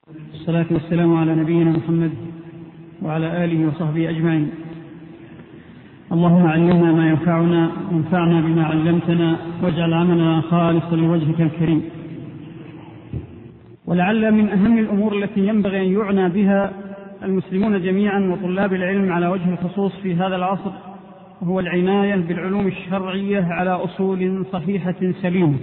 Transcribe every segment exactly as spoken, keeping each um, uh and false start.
الصلاة والسلام على نبينا محمد وعلى آله وصحبه أجمعين. اللهم علمنا ما ينفعنا وانفعنا بما علمتنا واجعل عملنا خالصا لوجهك الكريم. ولعل من أهم الأمور التي ينبغي أن يعنى بها المسلمون جميعا وطلاب العلم على وجه الخصوص في هذا العصر هو العناية بالعلوم الشرعية على أصول صحيحة سليمة.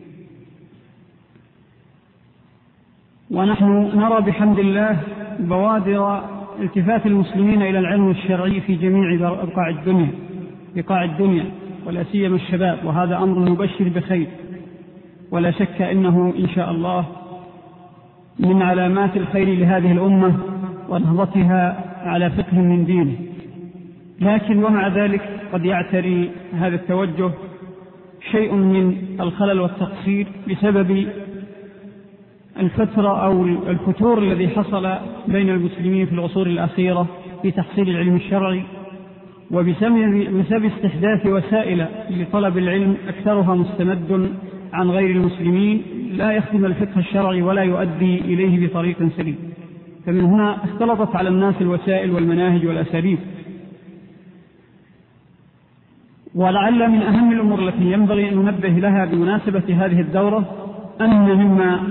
ونحن نرى بحمد الله بوادر التفات المسلمين إلى العلم الشرعي في جميع بقاع الدنيا بقاع الدنيا ولا سيما الشباب، وهذا أمر مبشر بخير، ولا شك أنه إن شاء الله من علامات الخير لهذه الأمة ونهضتها على فقه من دينه. لكن ومع ذلك قد يعتري هذا التوجه شيء من الخلل والتقصير بسبب الفترة أو الفتور الذي حصل بين المسلمين في العصور الأخيرة في تحصيل العلم الشرعي، وبسبب استحداث وسائل لطلب العلم أكثرها مستمد عن غير المسلمين لا يخدم الفقه الشرعي ولا يؤدي إليه بطريق سليم. فمن هنا اختلطت على الناس الوسائل والمناهج والأساليب. ولعل من أهم الأمور التي ينبغي أن ننبه لها بمناسبة هذه الدورة أن مما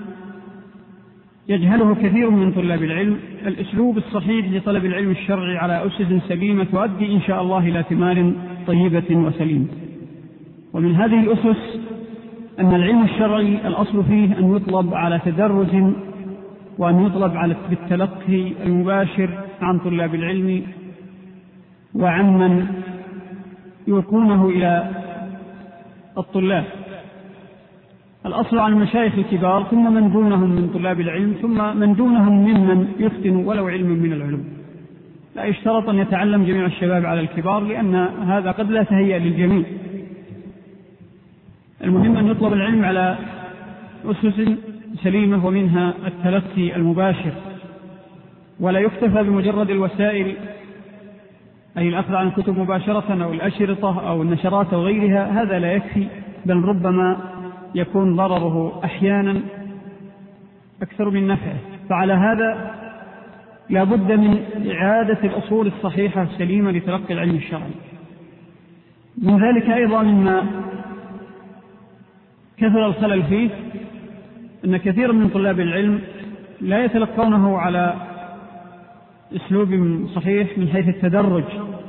يجهله كثير من طلاب العلم الأسلوب الصحيح لطلب العلم الشرعي على أسس سليمة تؤدي إن شاء الله إلى ثمار طيبة وسليمة. ومن هذه الأسس أن العلم الشرعي الأصل فيه أن يطلب على تدرج، وأن يطلب على بالتلقي المباشر عن طلاب العلم وعمن يلقونه إلى الطلاب. الأصل عن المشايخ الكبار، ثم من دونهم من طلاب العلم، ثم من دونهم ممن يفتن ولو علم من العلوم. لا يشترط أن يتعلم جميع الشباب على الكبار، لأن هذا قد لا تهيأ للجميع. المهم أن يطلب العلم على أسس سليمة، ومنها التلقي المباشر، ولا يكتفى بمجرد الوسائل أي الأخذ عن الكتب مباشرة أو الأشرطة أو النشرات أو غيرها. هذا لا يكفي، بل ربما يكون ضرره أحيانا أكثر من نفعه. فعلى هذا لا بد من إعادة الأصول الصحيحة السليمة لتلقي العلم الشرعي. من ذلك أيضا مما كثر الخلل فيه أن كثير من طلاب العلم لا يتلقونه على أسلوب صحيح من حيث التدرج.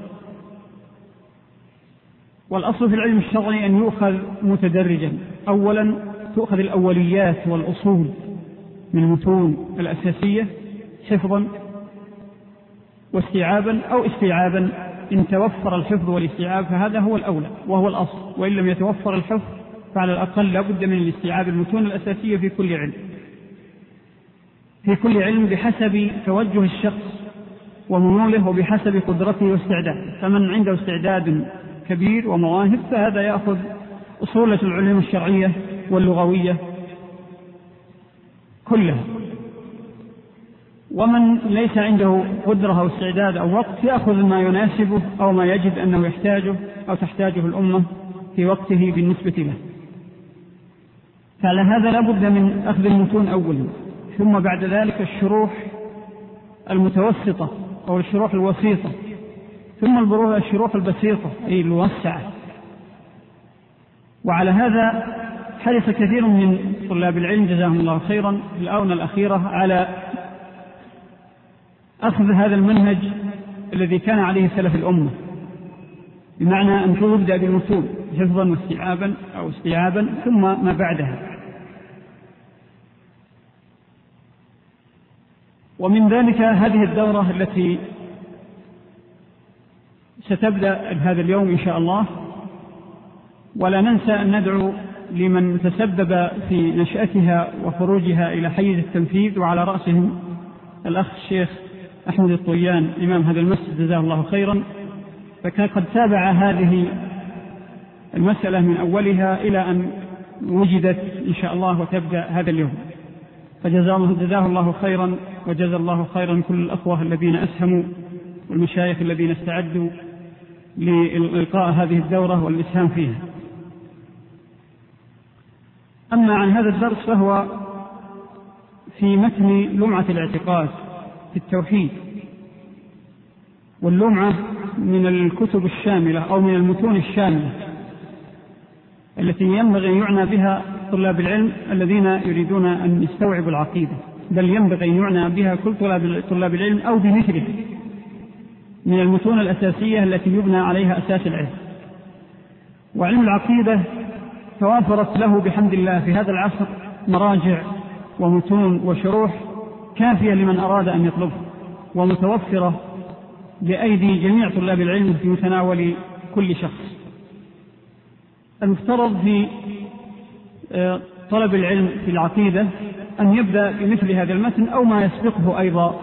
والأصل في العلم الشرعي أن يؤخذ متدرجا. أولا تؤخذ الأوليات والأصول من المتون الأساسية حفظا واستيعابا، أو استيعابا إن توفر الحفظ والاستيعاب فهذا هو الأولى وهو الأصل، وإن لم يتوفر الحفظ فعلى الأقل لا بد من الاستيعاب المتون الأساسية في كل علم في كل علم بحسب توجه الشخص وميوله وبحسب قدرته واستعداده. فمن عنده استعداد كبير ومواهب فهذا يأخذ أصول العلوم الشرعية واللغوية كلها، ومن ليس عنده قدرة أو استعداد أو وقت يأخذ ما يناسبه أو ما يجد أنه يحتاجه أو تحتاجه الأمة في وقته بالنسبة له. فعلى هذا لا بد من أخذ المتون أولا، ثم بعد ذلك الشروح المتوسطة أو الشروح الوسيطة، ثم الشروح البسيطة أي الموسعة. وعلى هذا حرص كثير من طلاب العلم جزاهم الله خيرا في الآونة الأخيرة على أخذ هذا المنهج الذي كان عليه سلف الأمة، بمعنى أن تبدأ بالمتون حفظا واستيعابا أو استيعابا ثم ما بعدها. ومن ذلك هذه الدورة التي ستبدأ هذا اليوم إن شاء الله. ولا ننسى أن ندعو لمن تسبب في نشأتها وخروجها إلى حيز التنفيذ، وعلى رأسهم الأخ الشيخ أحمد الطويان إمام هذا المسجد جزاه الله خيرا، فكان قد تابع هذه المسألة من أولها إلى أن وجدت إن شاء الله وتبدأ هذا اليوم. فجزاه الله خيرا، وجزا الله خيرا كل الأخوة الذين أسهموا والمشايخ الذين استعدوا لإلقاء هذه الدورة والإسهام فيها. أما عن هذا الدرس فهو في متن لمعة الاعتقاد في التوحيد، واللمعة من الكتب الشاملة أو من المتون الشاملة التي ينبغي أن يعنى بها طلاب العلم الذين يريدون أن يستوعبوا العقيدة، بل ينبغي أن يعنى بها كل طلاب العلم أو بمثله من المتون الأساسية التي يبنى عليها أساس العلم. وعلم العقيدة توافرت له بحمد الله في هذا العصر مراجع ومتون وشروح كافية لمن أراد أن يطلبه، ومتوفرة بأيدي جميع طلاب العلم في متناول كل شخص. المفترض في طلب العلم في العقيدة أن يبدأ بمثل هذا المتن أو ما يسبقه أيضا،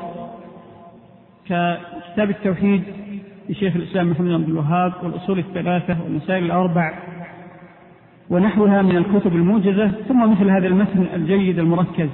ككتاب التوحيد لشيخ الإسلام محمد بن عبد الوهاب، والأصول الثلاثة، والمسائل الأربع، ونحوها من الكتب الموجزة، ثم مثل هذا المتن الجيد المركز،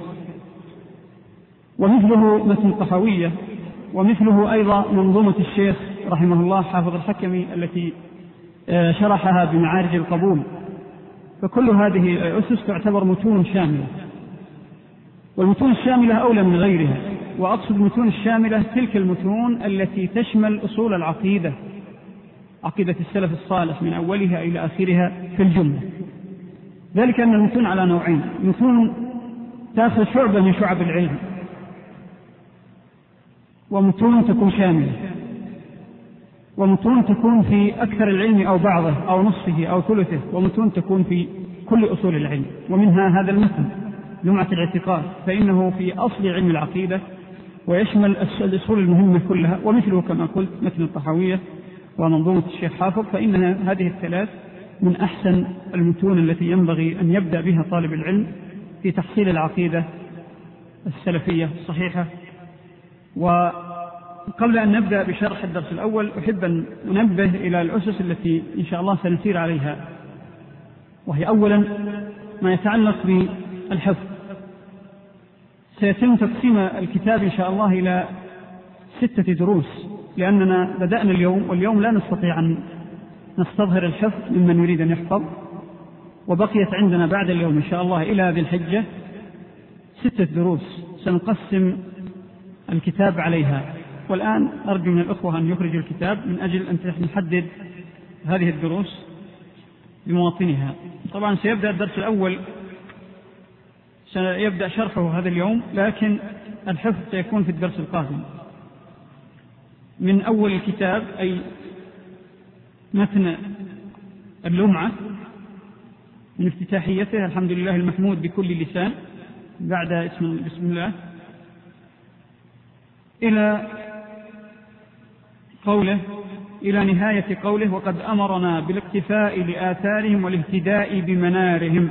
ومثله متن الطحاوية، ومثله أيضا منظومة الشيخ رحمه الله حافظ الحكمي التي شرحها بمعارج القبول. فكل هذه الأسس تعتبر متون شاملة، والمتون الشاملة أولى من غيرها. وأقصد المتون الشاملة تلك المتون التي تشمل أصول العقيدة، عقيدة السلف الصالح من أولها إلى آخرها في الجملة. ذلك أن المتون على نوعين: متون تأخذ شعبة من شعب العلم، ومتون تكون شاملة، ومتون تكون في أكثر العلم أو بعضه أو نصفه أو ثلثه، ومتون تكون في كل أصول العلم. ومنها هذا المتن لمعة الاعتقاد، فإنه في أصل علم العقيدة ويشمل الأصول المهمة كلها. ومثله كما قلت متن الطحاوية ومنظومة الشيخ حافظ، فإن هذه الثلاث من أحسن المتون التي ينبغي أن يبدأ بها طالب العلم في تحصيل العقيدة السلفية الصحيحة. وقبل أن نبدأ بشرح الدرس الأول أحب أن ننبه إلى الأسس التي إن شاء الله سنسير عليها، وهي أولا ما يتعلق بالحفظ. سيتم تقسيم الكتاب إن شاء الله إلى ستة دروس، لأننا بدأنا اليوم، واليوم لا نستطيع أن نستظهر الحفظ ممن يريد أن يحفظ، وبقيت عندنا بعد اليوم إن شاء الله إلى ذي الحجة ستة دروس سنقسم الكتاب عليها. والآن أرجو من الأخوة أن يخرجوا الكتاب من أجل أن نحدد هذه الدروس بمواطنها. طبعا سيبدأ الدرس الأول سيبدأ شرحه هذا اليوم، لكن الحفظ سيكون في الدرس القادم من أول الكتاب، أي متن اللمعة من افتتاحيته الحمد لله المحمود بكل لسان بعد اسم بسم الله، إلى قوله إلى نهاية قوله: وقد أمرنا بالاقتفاء لآثارهم والاهتداء بمنارهم.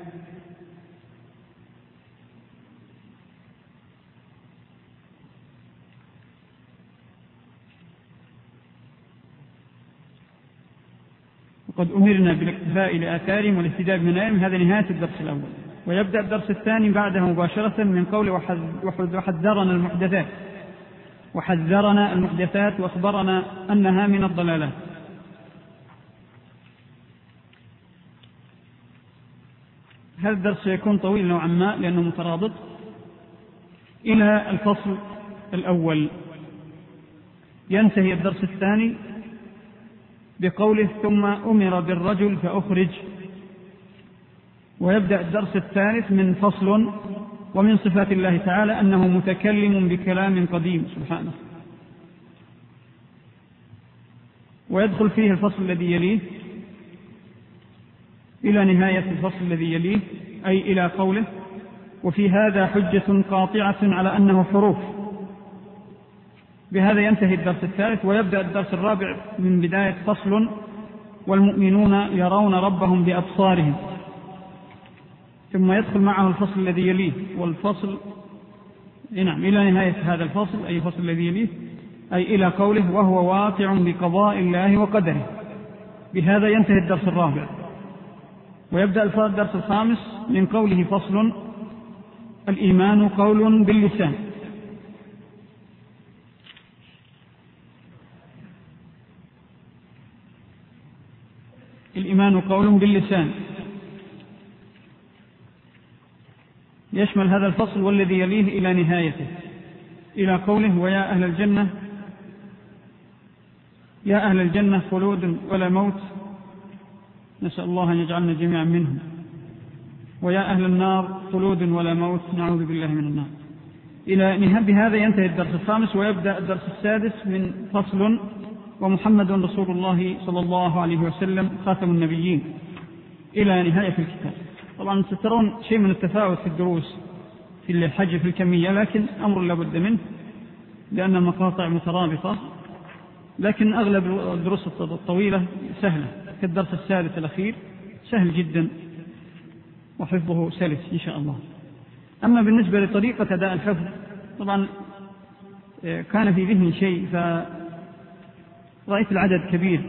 وقد أمرنا بالاقتفاء لآثارهم والاهتداء بمنارهم. هذا نهاية الدرس الأول. ويبدأ الدرس الثاني بعده مباشرة من قوله: وحذرنا المحدثات وحذرنا المحدثات وأخبرنا أنها من الضلالات. هذا الدرس سيكون طويل نوعا ما لأنه مترابط إلى الفصل الأول. ينتهي الدرس الثاني بقوله: ثم أمر بالرجل فأخرج. ويبدأ الدرس الثالث من فصل: ومن صفات الله تعالى أنه متكلم بكلام قديم سبحانه. ويدخل فيه الفصل الذي يليه إلى نهاية الفصل الذي يليه، أي إلى قوله: وفي هذا حجة قاطعة على أنه حروف. بهذا ينتهي الدرس الثالث. ويبدأ الدرس الرابع من بداية فصل: والمؤمنون يرون ربهم بأبصارهم. ثم يدخل معه الفصل الذي يليه، والفصل نعم إلى نهاية هذا الفصل، أي الفصل الذي يليه، أي إلى قوله: وهو واقع بقضاء الله وقدره. بهذا ينتهي الدرس الرابع. ويبدأ الدرس الخامس من قوله: فصل: الإيمان قول باللسان. الإيمان قول باللسان، يشمل هذا الفصل والذي يليه إلى نهايته، إلى قوله: ويا أهل الجنة يا أهل الجنة خلود ولا موت، نسأل الله أن يجعلنا جميعا منهم. ويا أهل النار خلود ولا موت، نعوذ بالله من النار. إلى نهاية بهذا ينتهي الدرس الخامس، ويبدأ الدرس السادس من فصل: ومحمد رسول الله صلى الله عليه وسلم خاتم النبيين، إلى نهاية الكتاب. طبعا سترون شيء من التفاوت في الدروس في الحج في الكمية، لكن أمر لا بد منه لأن المقاطع مترابطة، لكن أغلب الدروس الطويلة سهلة، كالدرس السادس الأخير سهل جدا وحفظه سلس إن شاء الله. أما بالنسبة لطريقة أداء الحفظ، طبعا كان في ذهني شيء فرأيت العدد كبير،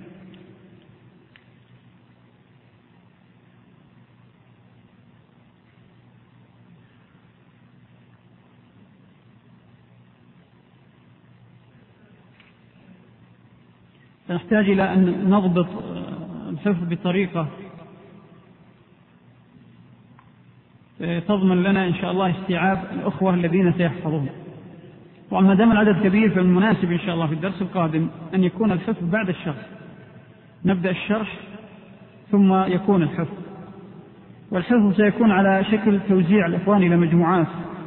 فنحتاج إلى أن نضبط الحفظ بطريقة تضمن لنا إن شاء الله استيعاب الأخوة الذين سيحفظون. وما دام العدد كبير فالمناسب إن شاء الله في الدرس القادم أن يكون الحفظ بعد الشرح، نبدأ الشرح ثم يكون الحفظ، والحفظ سيكون على شكل توزيع الإخوان إلى مجموعات،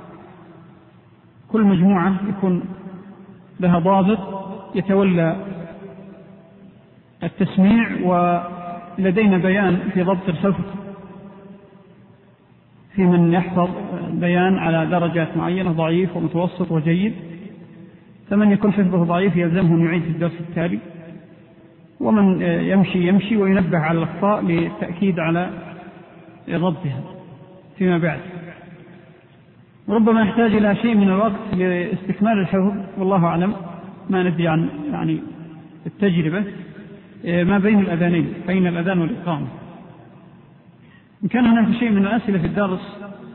كل مجموعة يكون لها ضابط يتولى التسميع، ولدينا بيان في ضبط الحفظ في من يحفظ بيان على درجات معينة، ضعيف ومتوسط وجيد، فمن يكون حفظه ضعيف يلزمه أن يعيد في الدرس التالي، ومن يمشي يمشي وينبه على الأخطاء للتأكيد على ضبطها فيما بعد. ربما يحتاج إلى شيء من الوقت لاستكمال الحفظ، والله أعلم، ما ندري عن يعني التجربة ما بين الأذانين، بين الأذان والإقامة. إن كان هناك شيء من الأسئلة في الدرس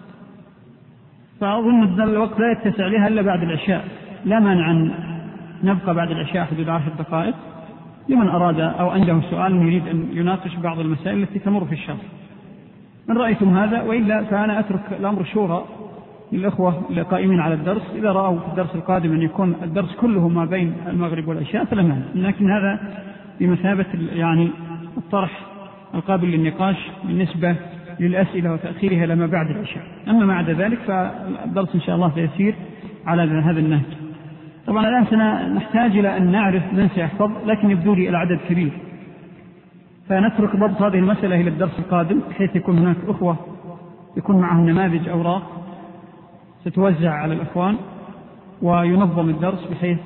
فأظن أن الوقت لا يتسع لها إلا بعد العشاء، لا مانع أن نبقى بعد العشاء حدود عشر دقائق لمن أراد أو عنده سؤال يريد أن يناقش بعض المسائل التي تمر في الشرح. من رأيتم هذا، وإلا فأنا أترك الأمر شورى للأخوة القائمين على الدرس، إذا رأوا في الدرس القادم أن يكون الدرس كله ما بين المغرب والعشاء فلا مانع، لكن هذا بمثابة يعني الطرح القابل للنقاش بالنسبة للأسئلة وتأخيرها لما بعد العشاء. أما بعد ذلك فالدرس إن شاء الله سيسير على هذا النهج. طبعا الآن سنحتاج إلى أن نعرف من سيحفظ، لكن يبدو لي العدد كبير، فنترك ضبط هذه المسألة إلى الدرس القادم، بحيث يكون هناك أخوة يكون معهم نماذج أوراق ستوزع على الأخوان، وينظم الدرس بحيث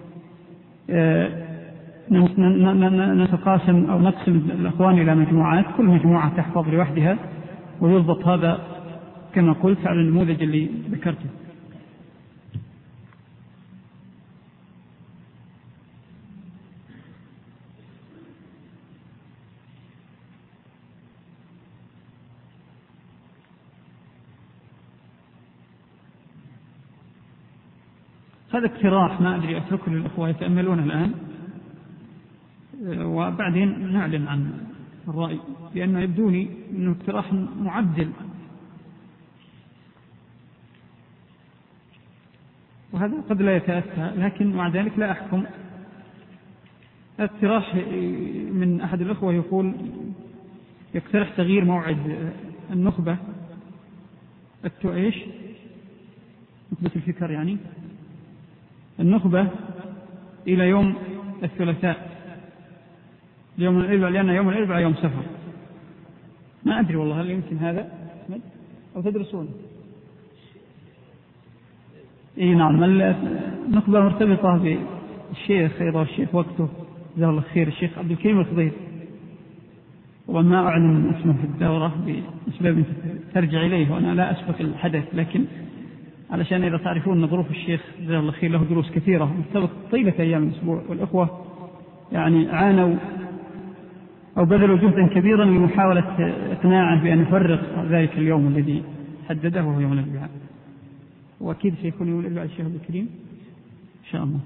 نتقاسم أو نقسم الأخوان إلى مجموعات، كل مجموعة تحفظ لوحدها، ويضبط هذا كما قلت على النموذج اللي ذكرته. هذا اقتراح ما أدري أتركه للأخوة يتأملون الآن، وبعدين نعلن عن الرأي، لأنه يبدو لي أنه اقتراح معدل، وهذا قد لا يتأتى، لكن مع ذلك لا أحكم. اقتراح من أحد الأخوة يقول يقترح تغيير موعد النخبة التؤيش، نخبة الفكر يعني، النخبة إلى يوم الثلاثاء، يوم الأربعاء، لأن يوم الأربعاء يوم سفر. ما أدري والله هل يمكن هذا أو تدرسون؟ إيه نعم، النخبة مرتبطة بالشيخ أيضا، الشيخ وقته جزاه الله خير، الشيخ عبد الكريم الخضير، وما أعلن اسمه في الدورة بأسباب ترجع إليه، وأنا لا أسبق الحدث، لكن علشان إذا تعرفون ظروف الشيخ جزاه الله خير له دروس كثيرة مرتبط طيلة أيام الأسبوع، والأخوة يعني عانوا أو بذلوا جهدا كبيرا لمحاولة إقناعه بأن يفرق ذلك اليوم الذي حدده وهو يوم الأربعاء، وأكيد سيكون يوم الأربعاء الشيخ عبد الكريم إن شاء الله.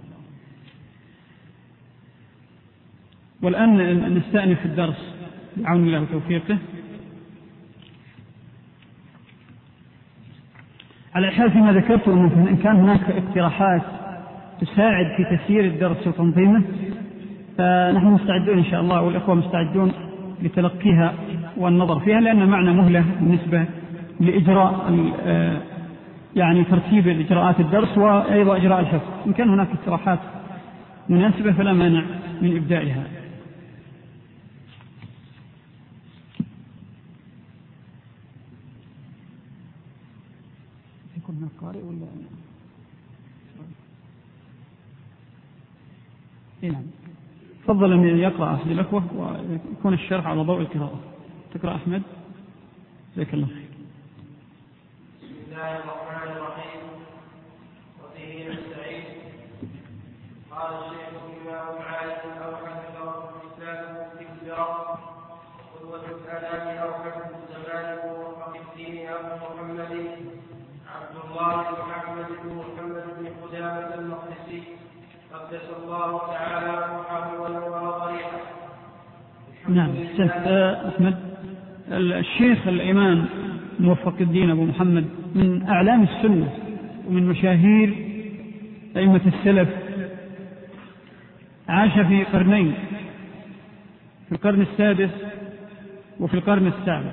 والآن نستأنف الدرس بعون الله وتوفيقه. على الحال فيما ذكرت أنه إن كان هناك اقتراحات تساعد في تسيير الدرس وتنظيمه فنحن مستعدون إن شاء الله، والإخوة مستعدون لتلقيها والنظر فيها، لأن معنا مهلة بالنسبة لإجراء يعني ترتيب الإجراءات الدرس وأيضا إجراء الحفظ. إن كان هناك اقتراحات مناسبة فلا مانع من إبدائها. يكون هناك قارئ ولا إيه؟ نعم. تفضل أن يقرأ أحد الأخوة ويكون الشرح على ضوء القراءة. تقرأ أحمد. جزاك الله خير. بسم الله الرحمن الرحيم. وفيه نستعين. قال الشيخ الإمام مالك أو حفظه الإسلام مستكبرا قدوة الآلام أو حفظ الزمان ووفق الدين أبو محمد عبد الله محمد بن محمد بن قدامة المقدسي قدس الله تعالى روحه ونور ضريحه. نعم. أحمد الشيخ الإمام موفق الدين أبو محمد من أعلام السنة ومن مشاهير أئمة السلف، عاش في قرنين، في القرن السادس وفي القرن السابع،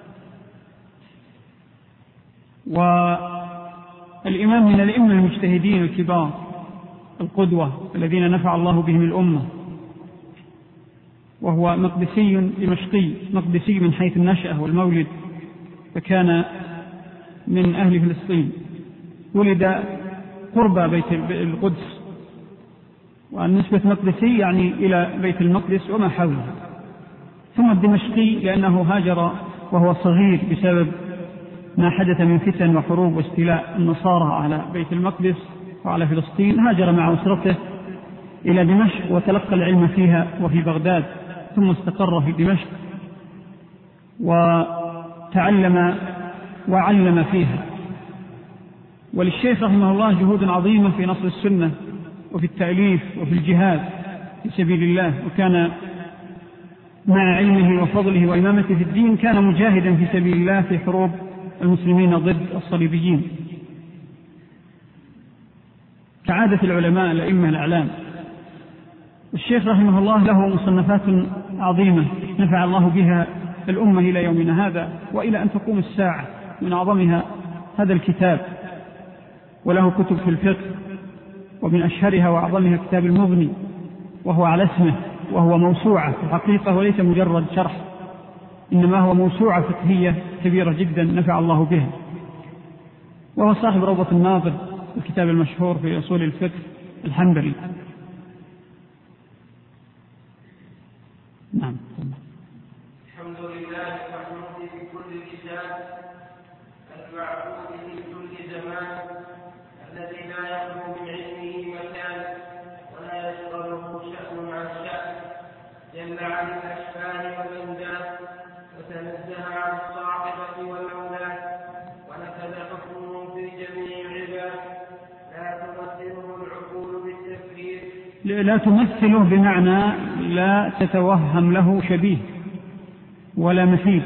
والإمام من الأئمة المجتهدين الكبار القدوة الذين نفع الله بهم الأمة، وهو مقدسي دمشقي، مقدسي من حيث النشأة والمولد، فكان من أهل فلسطين، ولد قرب بيت القدس، والنسبة مقدسي يعني إلى بيت المقدس وما حوله، ثم الدمشقي لأنه هاجر وهو صغير بسبب ما حدث من فتن وحروب واستيلاء النصارى على بيت المقدس وعلى فلسطين، هاجر مع أسرته إلى دمشق وتلقى العلم فيها وفي بغداد، ثم استقر في دمشق وتعلم وعلم فيها. وللشيخ رحمه الله جهود عظيمة في نصر السنة وفي التأليف وفي الجهاد في سبيل الله، وكان مع علمه وفضله وإمامته في الدين كان مجاهدا في سبيل الله في حروب المسلمين ضد الصليبيين، كعادة العلماء الأئمة الأعلام. الشيخ رحمه الله له مصنفات عظيمة نفع الله بها الأمة إلى يومنا هذا وإلى أن تقوم الساعة، من أعظمها هذا الكتاب، وله كتب في الفقه، ومن أشهرها وأعظمها كتاب المغني، وهو على اسمه، وهو موسوعة في الحقيقة وليس مجرد شرح، إنما هو موسوعة فقهية كبيرة جدا نفع الله بها. وهو صاحب روضة الناظر، الكتاب المشهور في أصول الفقه الحنبلي. نعم. الحمد لله المحمود في كل لسان، المعبود في كل زمان، الذي لا يخلو من علمه مكان ولا يشغله شأن عن شأن، جل عن الأشباه والأنداد، وتنزه عن الصاحبة والأولاد، ونفذ حكمه في جميع العباد، لا تمثله العقول بالتفكير، لا تمثله بمعنى لا تتوهم له شبيه ولا مثيل،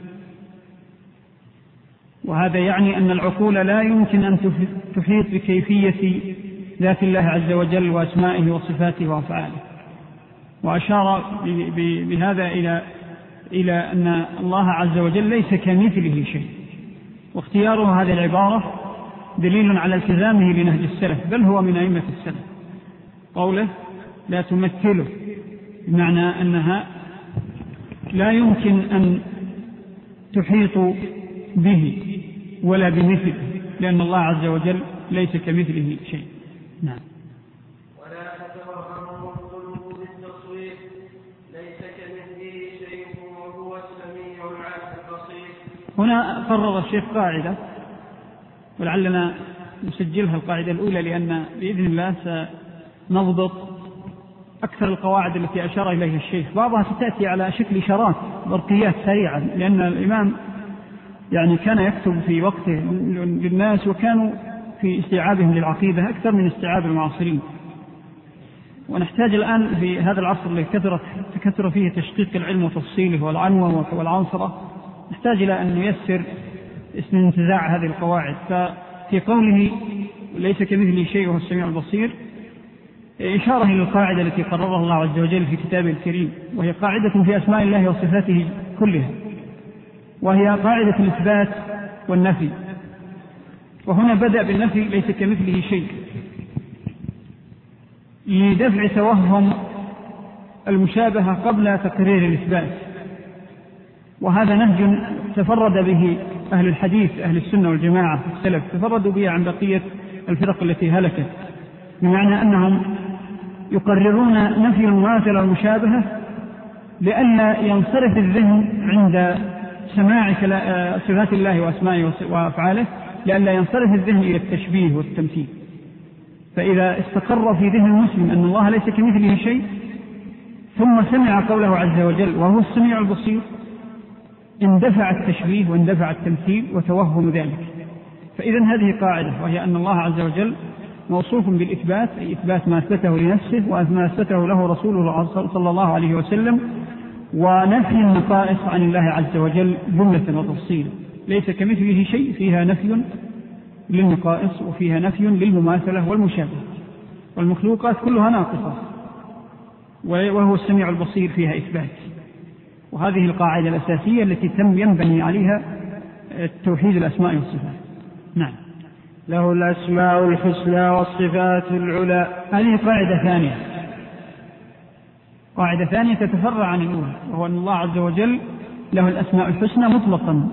وهذا يعني أن العقول لا يمكن أن تحيط بكيفية ذات الله عز وجل وأسمائه وصفاته وأفعاله. وأشار بهذا إلى إلى أن الله عز وجل ليس كمثله شيء، واختياره هذه العبارة دليل على التزامه لنهج السلف، بل هو من أئمة السلف. قوله لا تمثله بمعنى أنها لا يمكن أن تحيط به ولا بمثله، لأن الله عز وجل ليس كمثله شيء. نعم. ولا تتوهمه القلوب بالتصوير، ليس كمثله شيء وهو السميع البصير. هنا قرر الشيخ قاعدة، ولعلنا نسجلها القاعدة الأولى، لأن بإذن الله سنضبط أكثر القواعد التي أشار إليها الشيخ. بعضها ستأتي على شكل إشارات برقيات سريعة، لأن الإمام يعني كان يكتب في وقته للناس، وكانوا في استيعابهم للعقيدة أكثر من استيعاب المعاصرين. ونحتاج الآن في هذا العصر الذي كثرت تكثر فيه تشقيق العلم وتفصيله والعنوة والعنصرة، نحتاج إلى أن نيسر اسم انتزاع هذه القواعد. في قوله ليس كمثله شيء وهو السميع البصير إشارة إلى القاعدة التي قررها الله عز وجل في كتابه الكريم، وهي قاعدة في أسماء الله وصفاته كلها، وهي قاعدة الإثبات والنفي. وهنا بدأ بالنفي ليس كمثله شيء لدفع توهم المشابهة قبل تقرير الإثبات، وهذا نهج تفرد به أهل الحديث أهل السنة والجماعة السلف، تفردوا به عن بقية الفرق التي هلكت، بمعنى أنهم يقررون نفي المماثلة والمشابهة لئلا ينصرف الذهن عند سماع صفات الله وأسمائه وأفعاله، لئلا ينصرف الذهن إلى التشبيه والتمثيل. فإذا استقر في ذهن المسلم أن الله ليس كمثله شيء ثم سمع قوله عز وجل وهو السميع البصير اندفع التشبيه واندفع التمثيل وتوهم ذلك. فإذا هذه قاعدة، وهي أن الله عز وجل موصوف بالإثبات، أي إثبات ما أثبته لنفسه وما أثبته له رسوله صلى الله عليه وسلم، ونفي النقائص عن الله عز وجل جملة وتفصيلا. ليس كمثله شيء فيها نفي للنقائص وفيها نفي للمماثلة والمشابهة، والمخلوقات كلها ناقصة، وهو السميع البصير فيها إثبات. وهذه القاعدة الأساسية التي تم ينبني عليها توحيد الأسماء والصفات. نعم. له الأسماء الحسنى والصفات العلى. هذه قاعدة ثانية، قاعدة ثانية تتفرع عن الأولى، وهو أن الله عز وجل له الأسماء الحسنى مطلقا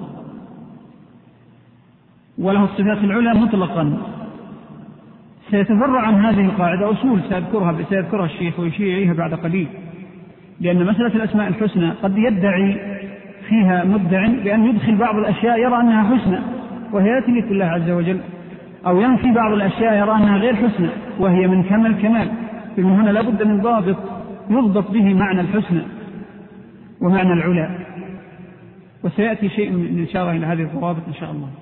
وله الصفات العلى مطلقا. سيتفرع عن هذه القاعدة أصول سيذكرها سيذكرها الشيخ ويشير إليها بعد قليل، لأن مسألة الأسماء الحسنى قد يدعي فيها مدع بأن يدخل بعض الأشياء يرى أنها حسنى وهي لا تليق بالله عز وجل، أو ينفي بعض الأشياء يرى أنها غير حسنى وهي من كمال الكمال. فمن هنا لا بد من ضابط يضبط به معنى الحسنى ومعنى العلا، وسيأتي شيء من إشارة إلى هذه الضوابط إن شاء الله.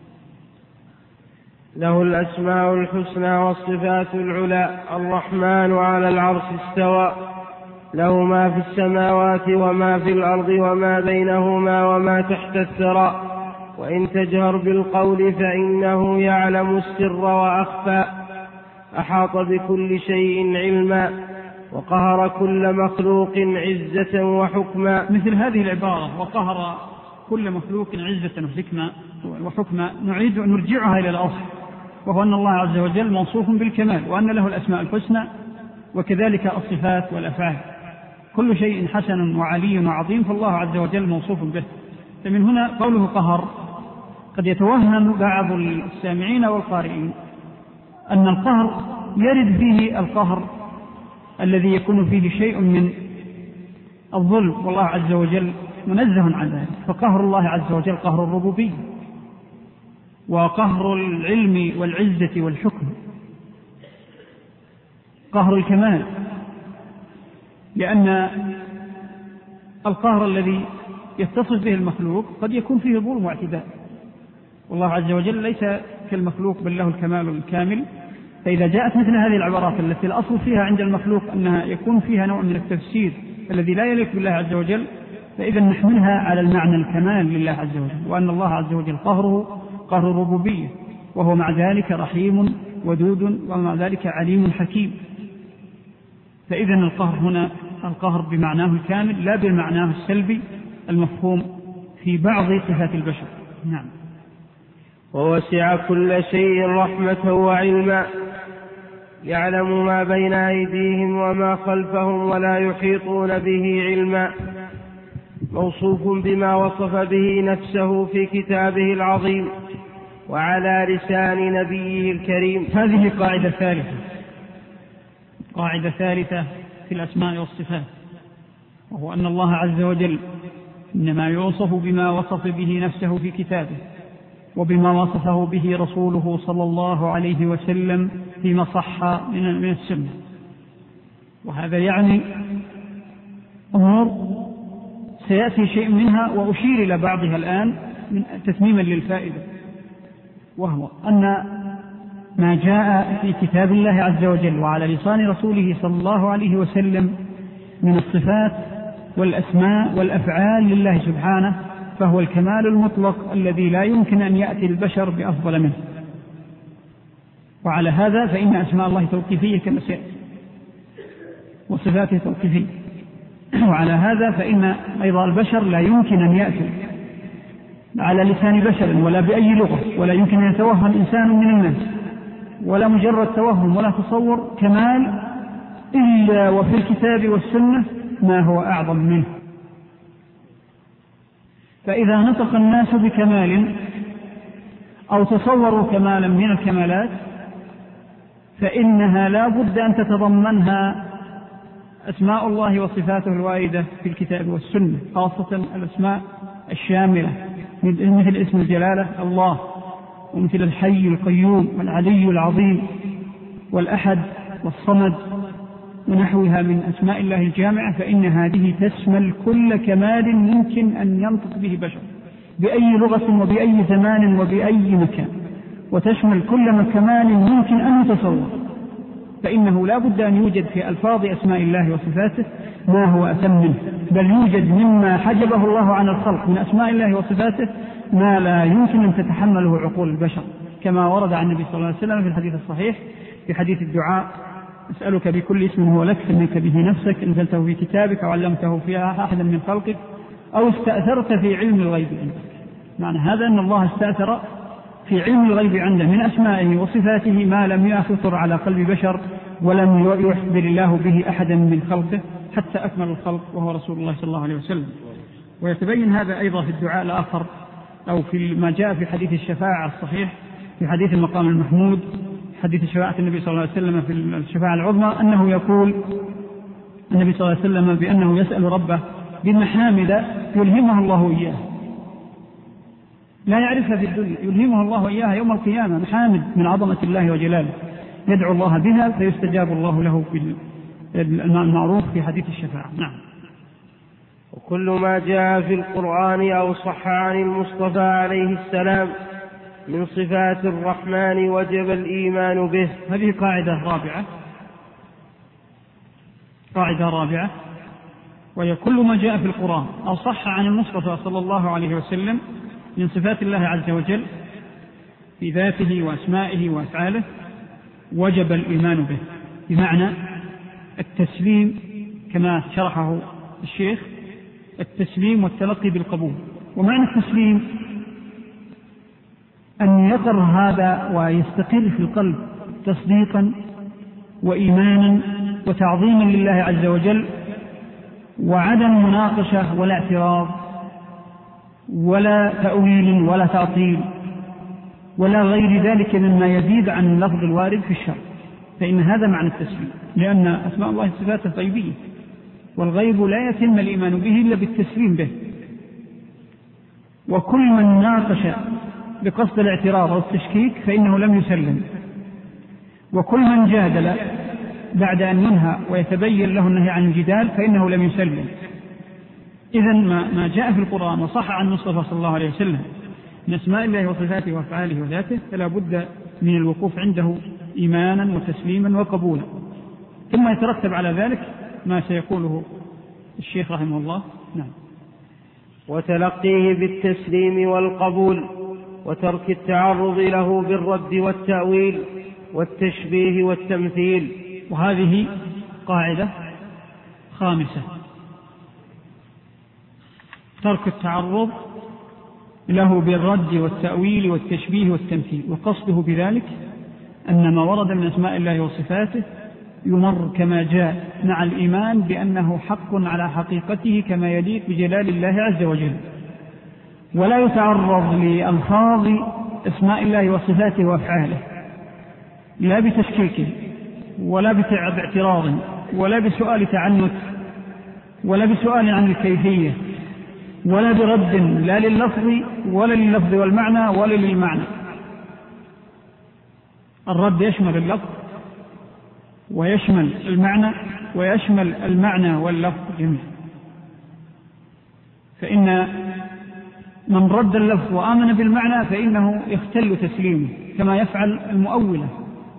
له الأسماء الحسنى والصفات العلى. الرحمن على العرش استوى، له ما في السماوات وما في الأرض وما بينهما وما تحت الثرى، وإن تجهر بالقول فإنه يعلم السر وأخفى، أحاط بكل شيء علما، وقهر كل مخلوق عزة وحكما. مثل هذه العبارة وقهر كل مخلوق عزة وحكما وحكما نعيد نرجعها إلى الأصل، وهو أن الله عز وجل موصوف بالكمال، وأن له الأسماء الحسنى وكذلك الصفات والأفعال. كل شيء حسن وعلي وعظيم فالله عز وجل موصوف به. فمن هنا قوله قهر قد يتوهم بعض السامعين والقارئين أن القهر يرد فيه القهر الذي يكون فيه شيء من الظلم، والله عز وجل منزه عن ذلك. فقهر الله عز وجل قهر الربوبية وقهر العلم والعزة والحكم، قهر الكمال، لأن القهر الذي يتصف به المخلوق قد يكون فيه ظلم واعتداء، والله عز وجل ليس كالمخلوق بل له الكمال الكامل. فإذا جاءت مثل هذه العبارات التي الأصل فيها عند المخلوق أنها يكون فيها نوع من التفسير الذي لا يليق بالله عز وجل، فإذا نحملها على المعنى الكمال لله عز وجل، وأن الله عز وجل قهره قهر الربوبية، وهو مع ذلك رحيم ودود، ومع ذلك عليم حكيم. فإذا القهر هنا القهر بمعناه الكامل لا بمعناه السلبي المفهوم في بعض صفات البشر. نعم. ووسع كل شيء رحمة وعلما، يعلم ما بين أيديهم وما خلفهم ولا يحيطون به علما، موصوف بما وصف به نفسه في كتابه العظيم وعلى لسان نبيه الكريم. هذه قاعدة ثالثة، قاعدة ثالثة في الأسماء والصفات، وهو أن الله عز وجل إنما يوصف بما وصف به نفسه في كتابه وبما وصفه به رسوله صلى الله عليه وسلم فيما صح من السنة. وهذا يعني أمور سيأتي شيء منها وأشير إلى بعضها الآن من تتميما للفائدة، وهو أن ما جاء في كتاب الله عز وجل وعلى لسان رسوله صلى الله عليه وسلم من الصفات والأسماء والأفعال لله سبحانه فهو الكمال المطلق الذي لا يمكن أن يأتي البشر بأفضل منه. وعلى هذا فإن أسماء الله توقيفية كما سيأتي، وصفاته توقيفية. وعلى هذا فإن أيضا البشر لا يمكن أن يأتوا على لسان بشر ولا بأي لغة، ولا يمكن أن يتوهم إنسان من الناس ولا مجرد توهم ولا تصور كمال إلا وفي الكتاب والسنة ما هو أعظم منه. فإذا نطق الناس بكمال أو تصوروا كمالا من الكمالات فإنها لا بد أن تتضمنها أسماء الله وصفاته الواردة في الكتاب والسنة، خاصة الأسماء الشاملة مثل اسم الجلالة الله، ومثل الحي القيوم والعلي العظيم والأحد والصمد ونحوها من أسماء الله الجامعة، فإن هذه تشمل كل كمال يمكن أن ينطق به بشر بأي لغة وبأي زمان وبأي مكان، وتشمل كل كمال يمكن أن يتصور. فإنه لا بد أن يوجد في ألفاظ أسماء الله وصفاته ما هو أتم منه، بل يوجد مما حجبه الله عن الخلق من أسماء الله وصفاته ما لا يمكن أن تتحمله عقول البشر، كما ورد عن النبي صلى الله عليه وسلم في الحديث الصحيح في حديث الدعاء: أسألك بكل اسم هو لك سميت به نفسك أنزلته في كتابك أو علمته في أحد من خلقك أو استأثرت في علم الغيب عندك. معنى هذا أن الله استأثر في علم الغيب عنده من أسمائه وصفاته ما لم يخطر على قلب بشر ولم يخبر الله به أحدا من خلقه حتى أكمل الخلق وهو رسول الله صلى الله عليه وسلم. ويتبين هذا أيضا في الدعاء الآخر أو في ما جاء في حديث الشفاعة الصحيح في حديث المقام المحمود، حديث شفاعة النبي صلى الله عليه وسلم في الشفاعة العظمى، أنه يقول النبي صلى الله عليه وسلم بأنه يسأل ربه بمحامد يلهمه الله إياه لا يعرفها في الدنيا، يلهمه الله إياها يوم القيامة، محامد من عظمة الله وجلاله، يدعو الله بها فيستجاب الله له بالمعروف في حديث الشفاعة. نعم. وكل ما جاء في القرآن أو صح عن المصطفى عليه السلام من صفات الرحمن وجب الإيمان به. هذه قاعدة رابعة، قاعدة رابعة وهي كل ما جاء في القرآن أو صح عن المصطفى صلى الله عليه وسلم من صفات الله عز وجل في ذاته وأسمائه وأفعاله وجب الإيمان به، بمعنى التسليم كما شرحه الشيخ، التسليم والتلقي بالقبول. ومعنى التسليم أن يقر هذا ويستقر في القلب تصديقا وإيمانا وتعظيما لله عز وجل، وعدم مناقشة ولا اعتراض ولا تأويل ولا تعطيل ولا غير ذلك مما يزيد عن اللفظ الوارد في الشرع، فإن هذا معنى التسليم، لأن أسماء الله صفاته غيبية، والغيب لا يتم الإيمان به إلا بالتسليم به. وكل من ناقش بقصد الاعتراض أو التشكيك فإنه لم يسلم، وكل من جادل بعد أن ينهى ويتبين له النهي عن الجدال فإنه لم يسلم. إذن ما جاء في القرآن وصح عن المصطفى صلى الله عليه وسلم من أسماء الله وصفاته وأفعاله وذاته فلا بد من الوقوف عنده إيمانا وتسليما وقبولا، ثم يترتب على ذلك ما سيقوله الشيخ رحمه الله. نعم. وتلقيه بالتسليم والقبول، وترك التعرض له بالرد والتأويل والتشبيه والتمثيل. وهذه قاعدة خامسة، ترك التعرض له بالرد والتأويل والتشبيه والتمثيل، وقصده بذلك أن ما ورد من أسماء الله وصفاته يمر كما جاء مع الإيمان بأنه حق على حقيقته كما يليق بجلال الله عز وجل، ولا يتعرض لألفاظ أسماء الله وصفاته وأفعاله لا بتشكيك ولا باعتراض ولا بسؤال تعنت ولا بسؤال عن الكيفية ولا برد لا لللفظ ولا لللفظ والمعنى ولا للمعنى. الرد يشمل اللفظ ويشمل المعنى ويشمل المعنى واللفظ جميعا، فإن من رد اللفظ وآمن بالمعنى فإنه يختل تسليمه كما يفعل المؤولة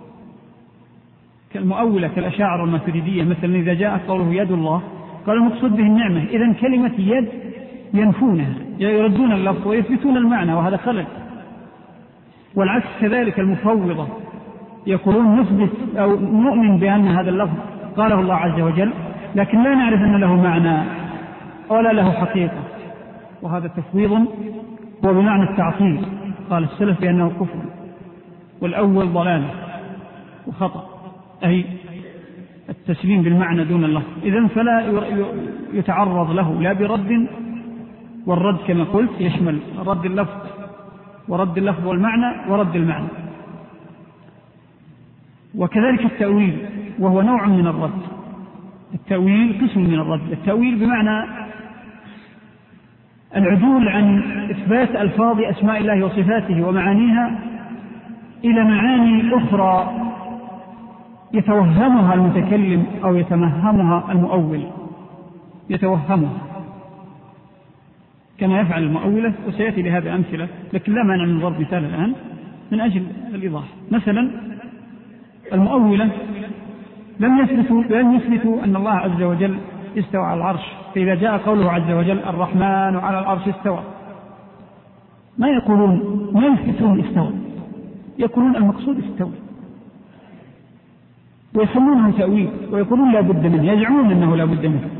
كالمؤولة كالأشاعرة والماتريدية مثلا. إذا جاء قوله يد الله قال المقصود به النعمة، إذن كلمة يد ينفونها يردون اللفظ ويثبتون المعنى، وهذا خلل. والعكس كذلك المفوضة يقولون نثبت أو نؤمن بأن هذا اللفظ قاله الله عز وجل، لكن لا نعرف أن له معنى ولا له حقيقة، وهذا تفويض هو بمعنى التعطيل. قال السلف بأنه كفر، والأول ضلالة وخطأ، أي التسليم بالمعنى دون اللفظ. إذن فلا يتعرض له لا برد، والرد كما قلت يشمل رد اللفظ ورد اللفظ والمعنى ورد المعنى، وكذلك التأويل وهو نوع من الرد. التأويل قسم من الرد. التأويل بمعنى العدول عن إثبات ألفاظ أسماء الله وصفاته ومعانيها إلى معاني أخرى يتوهمها المتكلم أو يتمهمها المؤول، يتوهمها كما يفعل المؤولة، وسيأتي لهذا أمثلة، لكن لا مانع من ضرب مثال الآن من أجل الإيضاح. مثلا المؤولة لم يثبتوا لم يثبتوا أن الله عز وجل استوى على العرش، فإذا جاء قوله عز وجل الرحمن على العرش استوى، ما يقولون ما يثبتون استوى، يقولون المقصود استوى، ويسمونه تأويل، ويقولون لا بد منه، يزعمون أنه لا بد منه.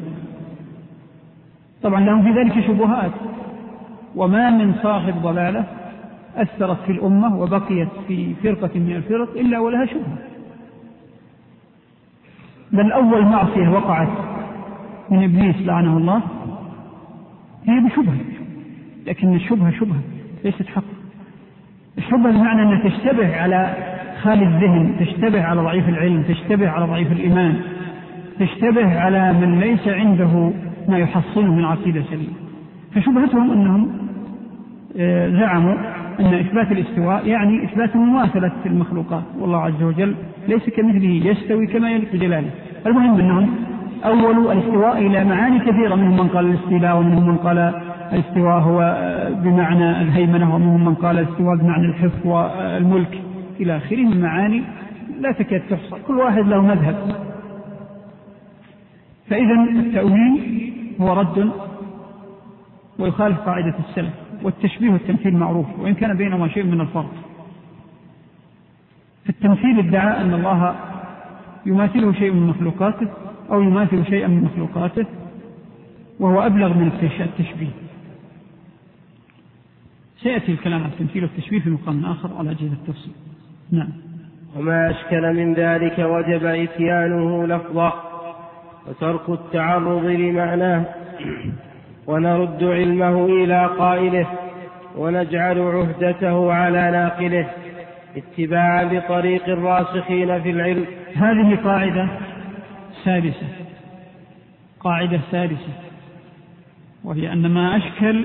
طبعا لهم في ذلك شبهات، وما من صاحب ضلالة أثرت في الأمة وبقيت في فرقة من الفرق إلا ولها شبهة. بل أول معصية وقعت من إبليس لعنه الله هي بشبهة، لكن الشبهة شبهة ليست حق. الشبهة بمعنى أنها تشتبه على خالي الذهن، تشتبه على ضعيف العلم، تشتبه على ضعيف الإيمان، تشتبه على من ليس عنده ما يحصنه من عقيدة سليمة. فشبهتهم أنهم زعموا أن إثبات الاستواء يعني إثبات مماثلة المخلوقات، والله عز وجل ليس كمثله يستوي كما يليق بجلاله. المهم أنهم أولوا الاستواء إلى معاني كثيرة، منهم من قال الاستيلاء، ومنهم من قال الاستواء هو بمعنى الهيمنة، ومنهم من قال الاستواء بمعنى الحفظ والملك إلى آخره من معاني لا تكاد تحصى، كل واحد له مذهب. فإذا التأويل هو رد ويخالف قاعدة السلف، والتشبيه والتمثيل معروف، وإن كان بينهما شيء من الفرق. في التمثيل ادعاء أن الله يماثله شيء من مخلوقاته أو يماثل شيئا من مخلوقاته، وهو أبلغ من التشبيه. سيأتي الكلام عن التمثيل والتشبيه في مقام آخر على جهة التفصيل. نعم. وما أشكل من ذلك وجب إتيانه لفظا وترك التعرض لمعناه، ونرد علمه إلى قائله ونجعل عهدته على ناقله اتباعا لطريق الراسخين في العلم. هذه قاعدة سادسة، قاعدة سادسة، وهي أن ما أشكل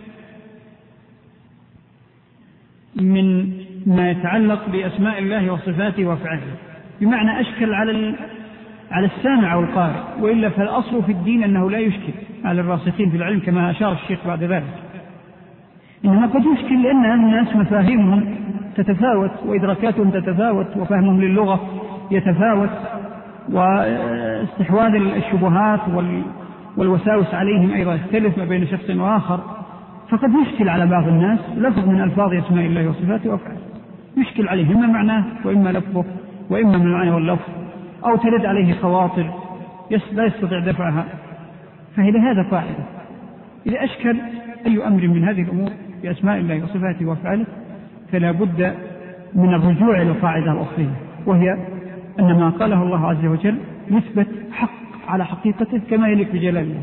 من ما يتعلق بأسماء الله وصفاته وأفعاله، بمعنى أشكل على على السامع أو القارئ، وإلا فالأصل في الدين أنه لا يشكل على الراسخين في العلم كما أشار الشيخ بعد ذلك، إنما قد يشكل لأن الناس مفاهيمهم تتفاوت وإدراكاتهم تتفاوت وفهمهم للغة يتفاوت، واستحواذ الشبهات والوساوس عليهم أيضا يختلف ما بين شخص وآخر، فقد يشكل على بعض الناس لفظ من ألفاظ أسماء الله وصفاته وأفعاله، يشكل عليه إما معناه وإما لفظه وإما من معنى واللفظ، أو ترد عليه خواطر لا يستطيع دفعها. فهي لهذا قاعدة، إذا أشكل أي أمر من هذه الأمور بأسماء الله وصفاته وأفعاله فلا بد من الرجوع إلى القاعدة الأصلية، وهي أن ما قاله الله عز وجل يثبت حق على حقيقته كما يليق بجلال الله،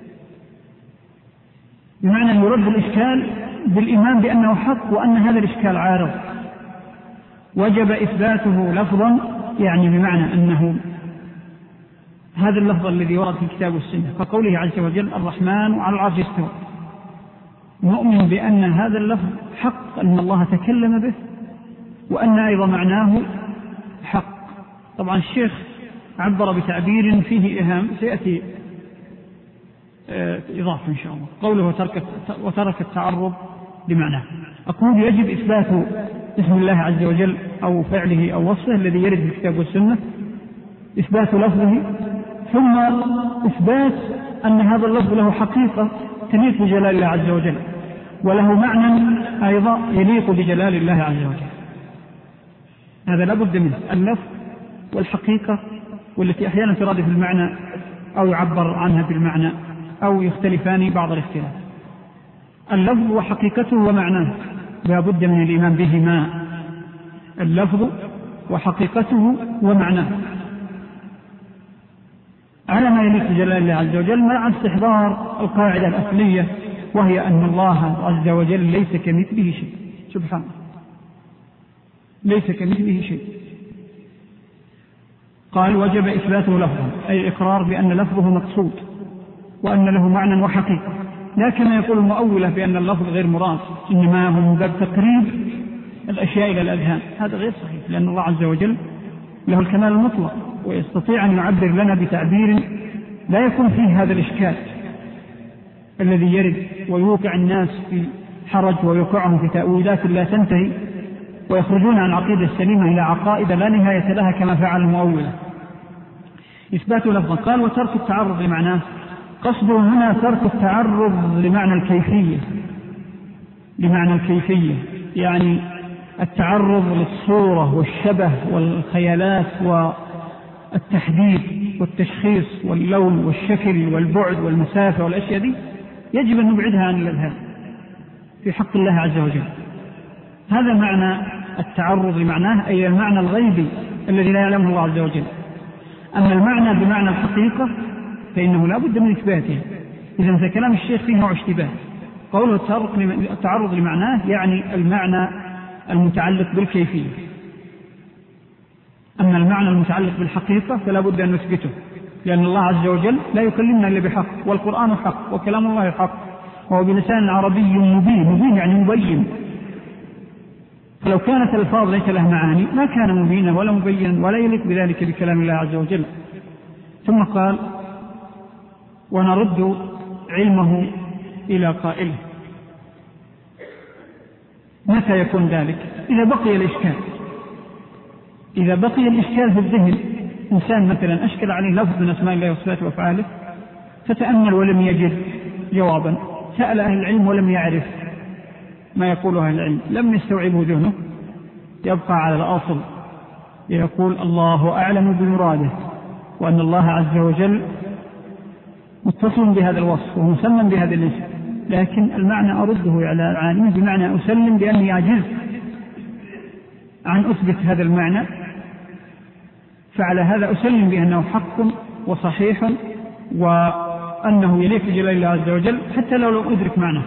بمعنى أن يرد الإشكال بالإيمان بأنه حق وأن هذا الإشكال عارض، وجب إثباته لفظا، يعني بمعنى أنه هذا اللفظ الذي ورد في الكتاب والسنة كقوله عز وجل الرحمن على العرش استوى، نؤمن بأن هذا اللفظ حق، أن الله تكلم به، وأن أيضا معناه حق. طبعا الشيخ عبر بتعبير فيه إيهام سيأتي إضافة إن شاء الله، قوله وترك, وترك التعرض لمعناه. أقول يجب إثبات اسم الله عز وجل أو فعله أو وصفه الذي يرد في الكتاب والسنة، إثبات لفظه، ثم إثبات أن هذا اللفظ له حقيقة تليق بجلال الله عز وجل، وله معنى أيضا يليق بجلال الله عز وجل. هذا لا بد منه، اللفظ والحقيقة، والتي أحيانا ترادف المعنى أو يعبر عنها بالمعنى أو يختلفان بعض الاختلاف. اللفظ وحقيقته ومعناه لا بد من الإيمان بهما، اللفظ وحقيقته ومعناه على ما يليق بجلال الله عز وجل، مع استحضار القاعدة الأصلية، وهي أن الله عز وجل ليس كمثله شيء سبحانه، ليس كمثله شيء. قال وجب إثباته لفظا، أي الإقرار بأن لفظه مقصود وأن له معنى وحقيقة، لا كما يقول المؤولة بأن اللفظ غير مراد، إنما هو من باب تقريب الأشياء إلى الأذهان. هذا غير صحيح، لأن الله عز وجل له الكمال المطلق، ويستطيع أن يعبر لنا بتعبير لا يكون فيه هذا الإشكال الذي يرد ويوقع الناس في حرج ويوقعهم في تأويلات لا تنتهي، ويخرجون عن عقيدة السليمة إلى عقائد لا نهاية لها كما فعل المؤولة. إثبات لفظا. قال وترك التعرض لمعناه، قصده هنا ترك التعرض لمعنى الكيفية، لمعنى الكيفية يعني التعرض للصورة والشبه والخيالات والتحديد والتشخيص واللون والشكل والبعد والمسافة والأشياء دي يجب أن نبعدها عن الأذهان في حق الله عز وجل. هذا معنى التعرض لمعناه، أي المعنى الغيبي الذي لا يعلمه الله عز وجل. أما المعنى بمعنى الحقيقة فإنه لا بد من إثباته. إذن فكلام الشيخ فيه نوع اشتباه. قوله التعرض لمعناه يعني المعنى المتعلق بالكيفية، أما المعنى المتعلق بالحقيقة فلا بد أن نثبته، لأن الله عز وجل لا يكلمنا إلا بحق، والقرآن حق وكلام الله حق، وهو بلسان عربي مبين، مبين يعني مبين. فلو كانت الألفاظ ليس لها معاني ما كان مبينا ولا مبينا ولا يليق بذلك بكلام الله عز وجل. ثم قال ونرد علمه إلى قائله. متى يكون ذلك؟ إذا بقي الإشكال، إذا بقي الإشكال في الذهن. إنسان مثلا أشكل عليه لفظ من أسماء الله وصفاته وأفعاله فتأمل ولم يجد جوابا، سأل أهل العلم ولم يعرف ما يقوله أهل العلم، لم يستوعبه ذهنه، يبقى على الأصل، يقول الله أعلم بمراده، وأن الله عز وجل متصل بهذا الوصف ومسمى بهذا الاسم، لكن المعنى أرده على عالمه بمعنى أسلم بأني عجزت عن أثبت هذا المعنى، فعلى هذا أسلم بأنه حق وصحيح وأنه يليق بجلال الله عز وجل حتى لو لم أدرك معناه.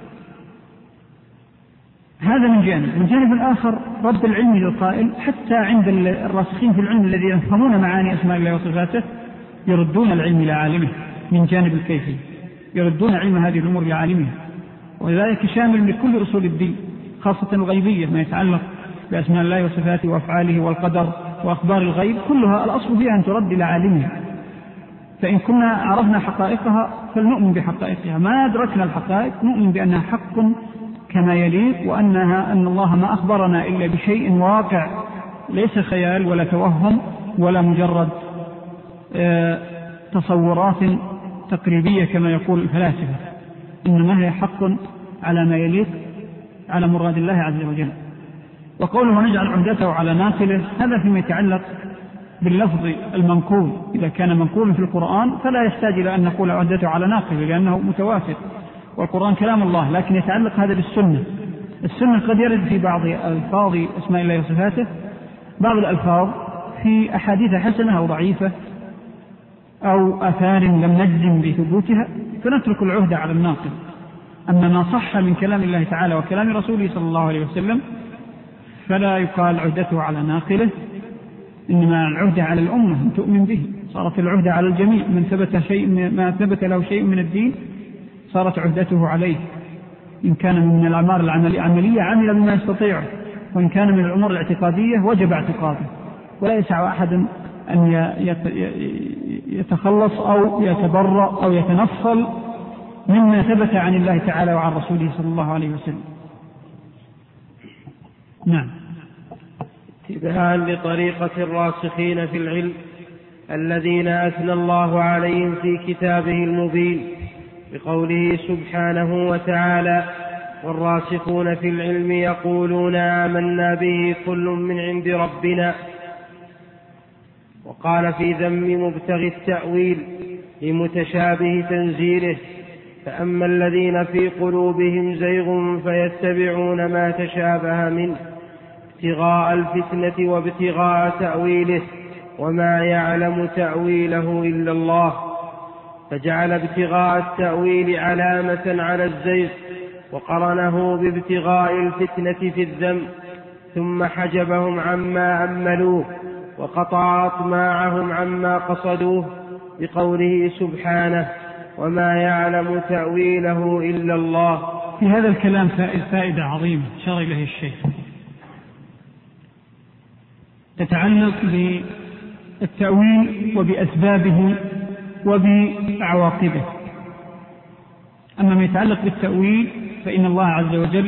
هذا من جانب. من جانب الآخر رد العلم للقائل، حتى عند الراسخين في العلم الذين يفهمون معاني أسماء الله وصفاته يردون العلم إلى عالمه من جانب الكيفية، يردون علم هذه الأمور إلى عالمها، وذلك شامل لكل أصول الدين خاصة الغيبية، ما يتعلق بأسماء الله وصفاته وأفعاله والقدر وأخبار الغيب، كلها الأصل فيها أن ترد إلى عالمها. فإن كنا عرفنا حقائقها فلنؤمن بحقائقها، ما أدركنا الحقائق نؤمن بأنها حق كما يليق، وأنها أن الله ما أخبرنا إلا بشيء واقع ليس خيال ولا توهم ولا مجرد آه تصورات تقريبية كما يقول الفلاسفة، إنما هي حق على ما يليق على مراد الله عز وجل. وقوله ونجعل عهدته على ناقله، هذا فيما يتعلق باللفظ المنقول. إذا كان منقول في القرآن فلا يحتاج إلى أن نقول عهدته على ناقله لأنه متوافق، والقرآن كلام الله، لكن يتعلق هذا بالسنة. السنة قد يرد في بعض ألفاظ أسماء الله وصفاته بعض الألفاظ في أحاديث حسنة أو ضعيفة أو آثار لم نجزم بثبوتها فنترك العهد على الناقل. أما ما صح من كلام الله تعالى وكلام رسوله صلى الله عليه وسلم فلا يقال عهدته على ناقله، إنما العهد على الأمة أن تؤمن به، صارت العهد على الجميع، من ثبت شيء ما ثبت له شيء من الدين صارت عهدته عليه، إن كان من الأعمال العملية عمل بما يستطيع، وإن كان من الأمور الاعتقادية وجب اعتقاده، ولا يسع أحد أن يتخلص أو يتبرأ أو يتنفل مما ثبت عن الله تعالى وعن رسوله صلى الله عليه وسلم. نعم. اتباعا لطريقة الراسخين في العلم الذين أثنى الله عليهم في كتابه المبين بقوله سبحانه وتعالى والراسخون في العلم يقولون آمنا به كل من عند ربنا. وقال في ذم مبتغي التأويل لمتشابه تنزيله: فأما الذين في قلوبهم زيغ فيتبعون ما تشابه منه ابتغاء الفتنة وابتغاء تأويله وما يعلم تأويله إلا الله، فجعل ابتغاء التأويل علامة على الزيغ وقرنه بابتغاء الفتنة في الذم، ثم حجبهم عما أملوه وقطع أطماعهم عما قصدوه بقوله سبحانه: وما يعلم تأويله إلا الله. في هذا الكلام فائدة عظيمة شر إليه الشيخ تتعلق بالتأويل وبأسبابه وبعواقبه. أما ما يتعلق بالتأويل فإن الله عز وجل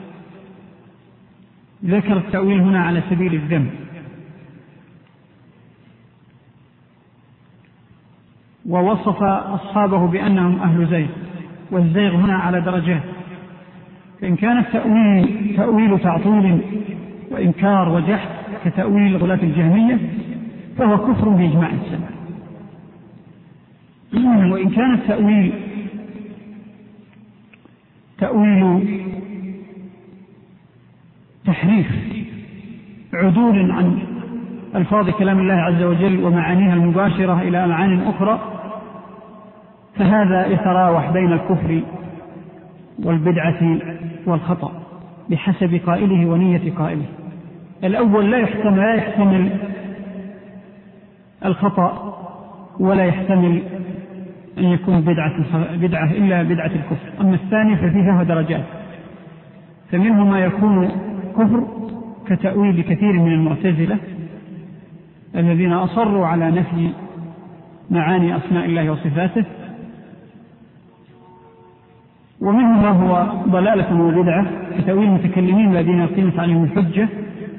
ذكر التأويل هنا على سبيل الذم، ووصف أصحابه بأنهم أهل زيغ، والزيغ هنا على درجات، فإن كان التأويل تأويل تعطيل وإنكار وجحد كتأويل غلاة الجهمية فهو كفر بإجماع السلف، وإن كان التأويل تأويل تحريف عدول عن ألفاظ كلام الله عز وجل ومعانيها المباشرة إلى معان أخرى، فهذا يتراوح بين الكفر والبدعة والخطأ بحسب قائله ونية قائله. الأول لا يحتمل, لا يحتمل الخطأ ولا يحتمل أن يكون بدعة, بدعة إلا بدعة الكفر. أما الثاني ففيها درجات، فمنه ما يكون كفر كتأويل كثير من المعتزلة الذين أصروا على نفي معاني أسماء الله وصفاته، ومنه ما هو ضلالة وبدعة كتأويل المتكلمين الذين قيمت عليهم الحجة،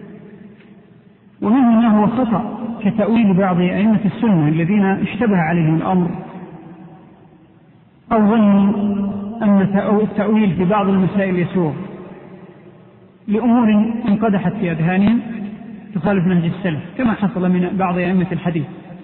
ومنه ما هو خطأ كتأويل بعض أئمة السنة الذين اشتبه عليهم الأمر أو ظنوا أن التأويل في بعض المسائل يسوغ لأمور انقدحت في أذهانهم تخالف نهج السلف، كما حصل من بعض أئمة الحديث.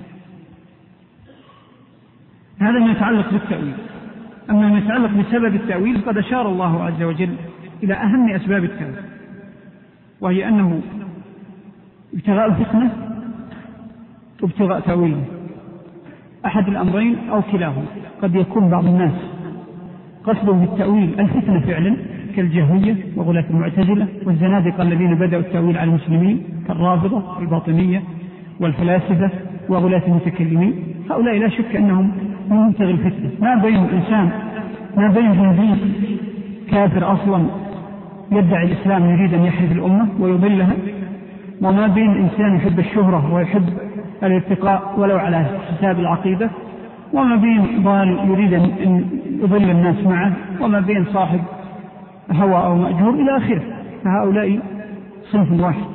هذا ما يتعلق بالتأويل. أما ما يتعلق بسبب التأويل قد أشار الله عز وجل إلى أهم أسباب التأويل، وهي أنه ابتغاء الفتنة وابتغاء تأويله، أحد الأمرين أو كلاهما. قد يكون بعض الناس قصده بالتأويل الفتنة فعلا كالجهمية وغلاة المعتزلة والزنادقة الذين بدأوا التأويل على المسلمين كالرافضة والباطنية والفلاسفة وغلاة المتكلمين، هؤلاء لا شك أنهم منتغي الفتنة. ما بين إنسان ما بين جندي كافر أصلا يدعي الإسلام يريد أن يحرف الأمة ويضلها، وما بين إنسان يحب الشهرة ويحب الارتقاء ولو على حساب العقيدة، وما بين ضال يريد أن يضل الناس معه، وما بين صاحب هوى أو مأجور إلى آخره. فهؤلاء صنف واحد.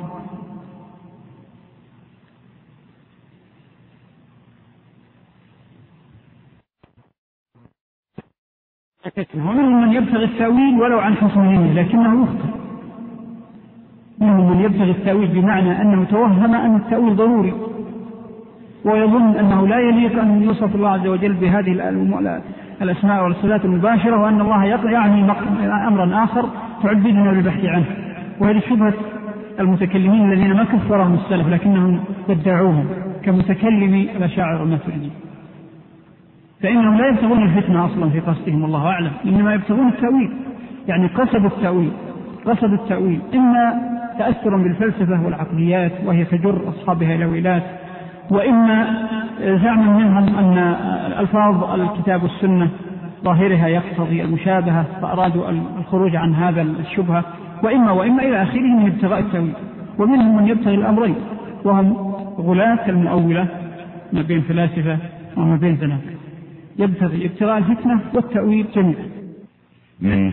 ومنهم من يبتغي التأويل ولو عن حسن نية لكنه يخطئ. منهم من يبتغي التأويل بمعنى أنه توهم أن التأويل ضروري ويظن أنه لا يليق أن يوصف الله عز وجل بهذه الأسماء والصفات المباشرة، وأن الله يعني أمرا آخر تعبدنا بالبحث عنه. وهذه شبهة المتكلمين الذين ما كفرهم السلف لكنهم يدعوهم كمتكلمي الأشاعرة والماتريدية، فإنهم لا يبتغون الفتنة أصلا في قصدهم والله أعلم، إنما يبتغون التأويل. يعني قصد التأويل قصد التأويل إما تأثرا بالفلسفة والعقليات وهي تجر أصحابها إلى ويلات، وإما زعما منهم أن الألفاظ الكتاب والسنة ظاهرها يقتضي المشابهة فأرادوا الخروج عن هذا الشبهة، وإما وإما إلى آخره من ابتغاء التأويل. ومنهم من يبتغي الأمرين وهم غلاة المؤولة ما بين فلاسفة وما بين زنادقة، يبتغي ابتغاء الفتنة والتأويل جميعا. من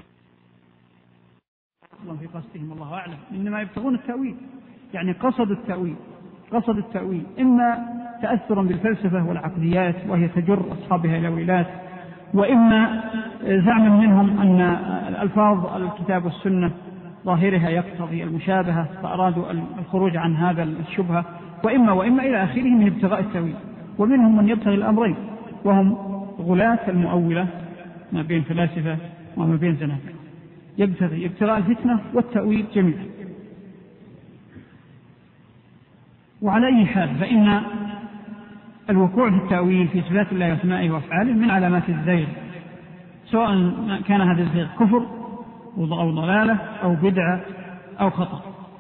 أصلا في قصدهم الله أعلم، إنما يبتغون التأويل. يعني قصد التأويل قصد التأويل إما تأثرا بالفلسفة والعقليات وهي تجر أصحابها إلى ويلات، وإما زعم منهم أن الألفاظ الكتاب والسنة ظاهرها يقتضي المشابهة فأرادوا الخروج عن هذا الشبهة، وإما وإما إلى آخره من ابتغاء التأويل. ومنهم من يبتغي الأمرين وهم غلاة المؤولة ما بين فلاسفة وما بين زنادقة، يبتغي ابتغاء الفتنة والتأويل جميعا. وعلى أي حال فإن الوقوع في التأويل في صفات الله وأسمائه وأفعاله من علامات الزيغ، سواء كان هذا الزيغ كفر أو ضلالة أو بدعة أو خطأ.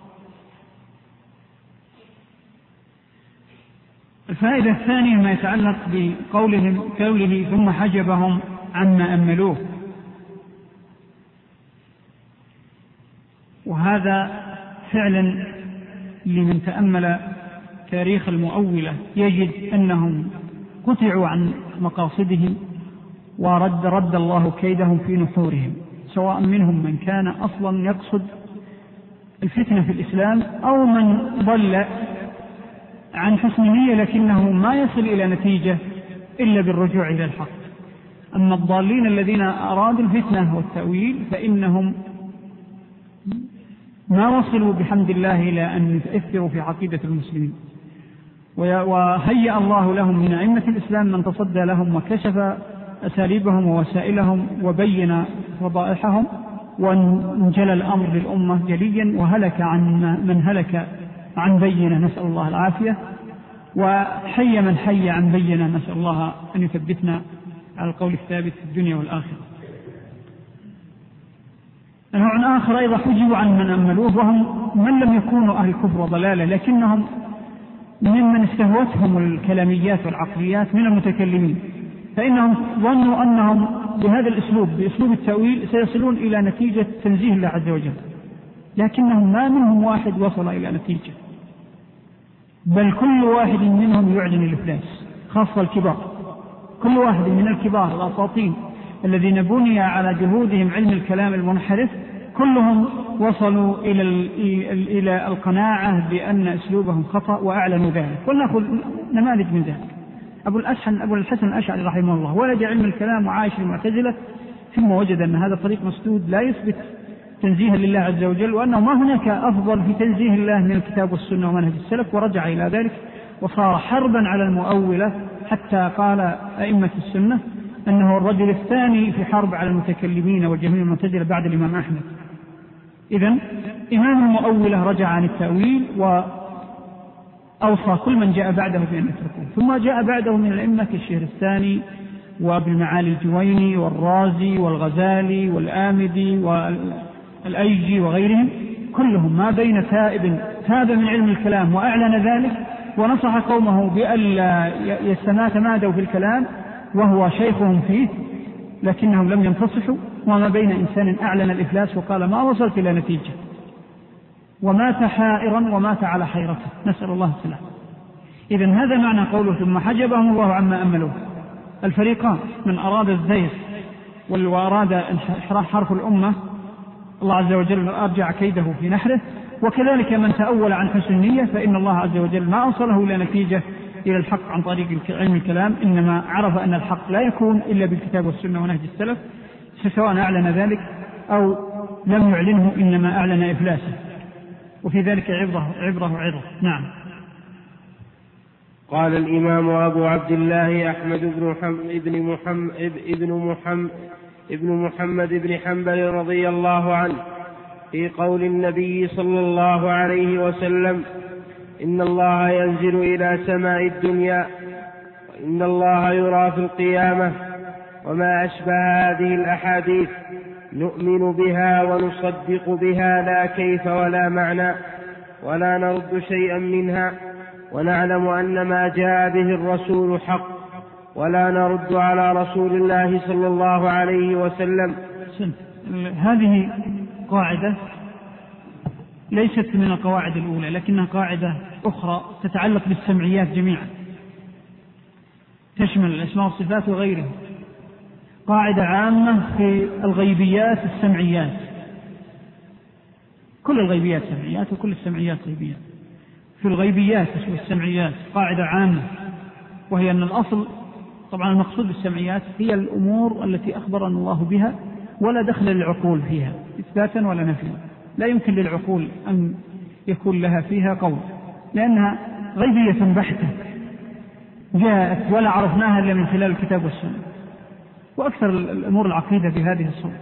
الفائدة الثانية ما يتعلق بقولهم قوله ثم حجبهم عما أملوه، وهذا فعلا لمن تأمل تاريخ المؤولة يجد أنهم قطعوا عن مقاصدهم ورد رد الله كيدهم في نحورهم، سواء منهم من كان أصلا يقصد الفتنة في الإسلام أو من ضل عن حسن نية لكنه ما يصل إلى نتيجة إلا بالرجوع إلى الحق. أما الضالين الذين أرادوا الفتنة والتأويل فإنهم ما وصلوا بحمد الله إلى أن يتأثروا في عقيدة المسلمين، وهيأ الله لهم من أئمة الإسلام من تصدى لهم وكشف أساليبهم ووسائلهم وبين فضائحهم، وانجلى الأمر للأمة جليا وهلك عن من هلك عن بينة، نسأل الله العافية، وحي من حي عن بينة، نسأل الله أن يثبتنا على القول الثابت في الدنيا والآخرة. نوع آخر أيضا حجبوا عن من أملوه وهم من لم يكونوا أهل كفر وضلالة، لكنهم ممن استهوتهم الكلاميات والعقليات من المتكلمين، فإنهم ظنوا أنهم بهذا الأسلوب بأسلوب التأويل سيصلون إلى نتيجة تنزيه الله عز وجل، لكنهم ما منهم واحد وصل إلى نتيجة، بل كل واحد منهم يعلن الإفلاس، خاصة الكبار. كل واحد من الكبار الأساطين الذين بني على جهودهم علم الكلام المنحرف كلهم وصلوا إلى إلى القناعة بأن أسلوبهم خطأ وأعلنوا ذلك. ولنأخذ نماذج من ذلك. أبو الأسحن أبو الحسن الأشعري رحمه الله ولد علم الكلام وعايش المعتزلة، ثم وجد أن هذا طريق مسدود لا يثبت تنزيها لله عز وجل، وأنه ما هناك أفضل في تنزيه الله من الكتاب والسنة ومنهج السلف، ورجع إلى ذلك وصار حربا على المؤولة، حتى قال أئمة السنة أنه الرجل الثاني في حرب على المتكلمين والجهمية المعتزلة بعد الإمام أحمد. إذن إمام المؤولة رجع عن التأويل وأوصى كل من جاء بعده بأن يتركوه. ثم جاء بعده من الأئمة الشهر الثاني وابن المعالي الجويني والرازي والغزالي والآمدي والأيجي وغيرهم، كلهم ما بين تائب تاب من علم الكلام وأعلن ذلك ونصح قومه بألا يتمادوا في الكلام وهو شيخهم فيه، لكنهم لم ينتصحوا، وما بين إنسان أعلن الإفلاس وقال ما وصلت إلى نتيجة، ومات حائرا ومات على حيرته، نسأل الله السلام. إذن هذا معنى قوله ثم حجبهم الله عما أملوه. الفريقان، من أراد الزيغ وأراد إحراح حرف الأمة، الله عز وجل أرجع كيده في نحره، وكذلك من تأول عن حسن النية فإن الله عز وجل ما أوصله إلى نتيجة إلى الحق عن طريق علم الكلام، إنما عرف أن الحق لا يكون إلا بالكتاب والسنة ونهج السلف، سواء أعلن ذلك أو لم يعلنه، إنما أعلن إفلاسه، وفي ذلك عبرة عبرة وعظة. نعم. قال الإمام أبو عبد الله أحمد بن محمد ابن محمد ابن محمد ابن محمد بن حنبل رضي الله عنه في قول النبي صلى الله عليه وسلم: إن الله ينزل إلى سماء الدنيا، وإن الله يرى في القيامة، وما أشبه هذه الأحاديث نؤمن بها ونصدق بها لا كيف ولا معنى، ولا نرد شيئا منها، ونعلم أن ما جاء به الرسول حق، ولا نرد على رسول الله صلى الله عليه وسلم. هذه قاعدة ليست من القواعد الأولى، لكنها قاعدة أخرى تتعلق بالسمعيات جميعا، تشمل الأسماء والصفات وغيرها. قاعدة عامة في الغيبيات السمعيات، كل الغيبيات سمعيات وكل السمعيات غيبيات. في الغيبيات والسمعيات قاعدة عامة، وهي أن الأصل طبعا المقصود بالسمعيات هي الأمور التي أخبرنا الله بها ولا دخل للعقول فيها إثباتا ولا نفيا، لا يمكن للعقول أن يكون لها فيها قول، لأنها غيبية بحتة جاءت ولا عرفناها إلا من خلال الكتاب والسنة، وأكثر الأمور العقيدة بهذه الصورة.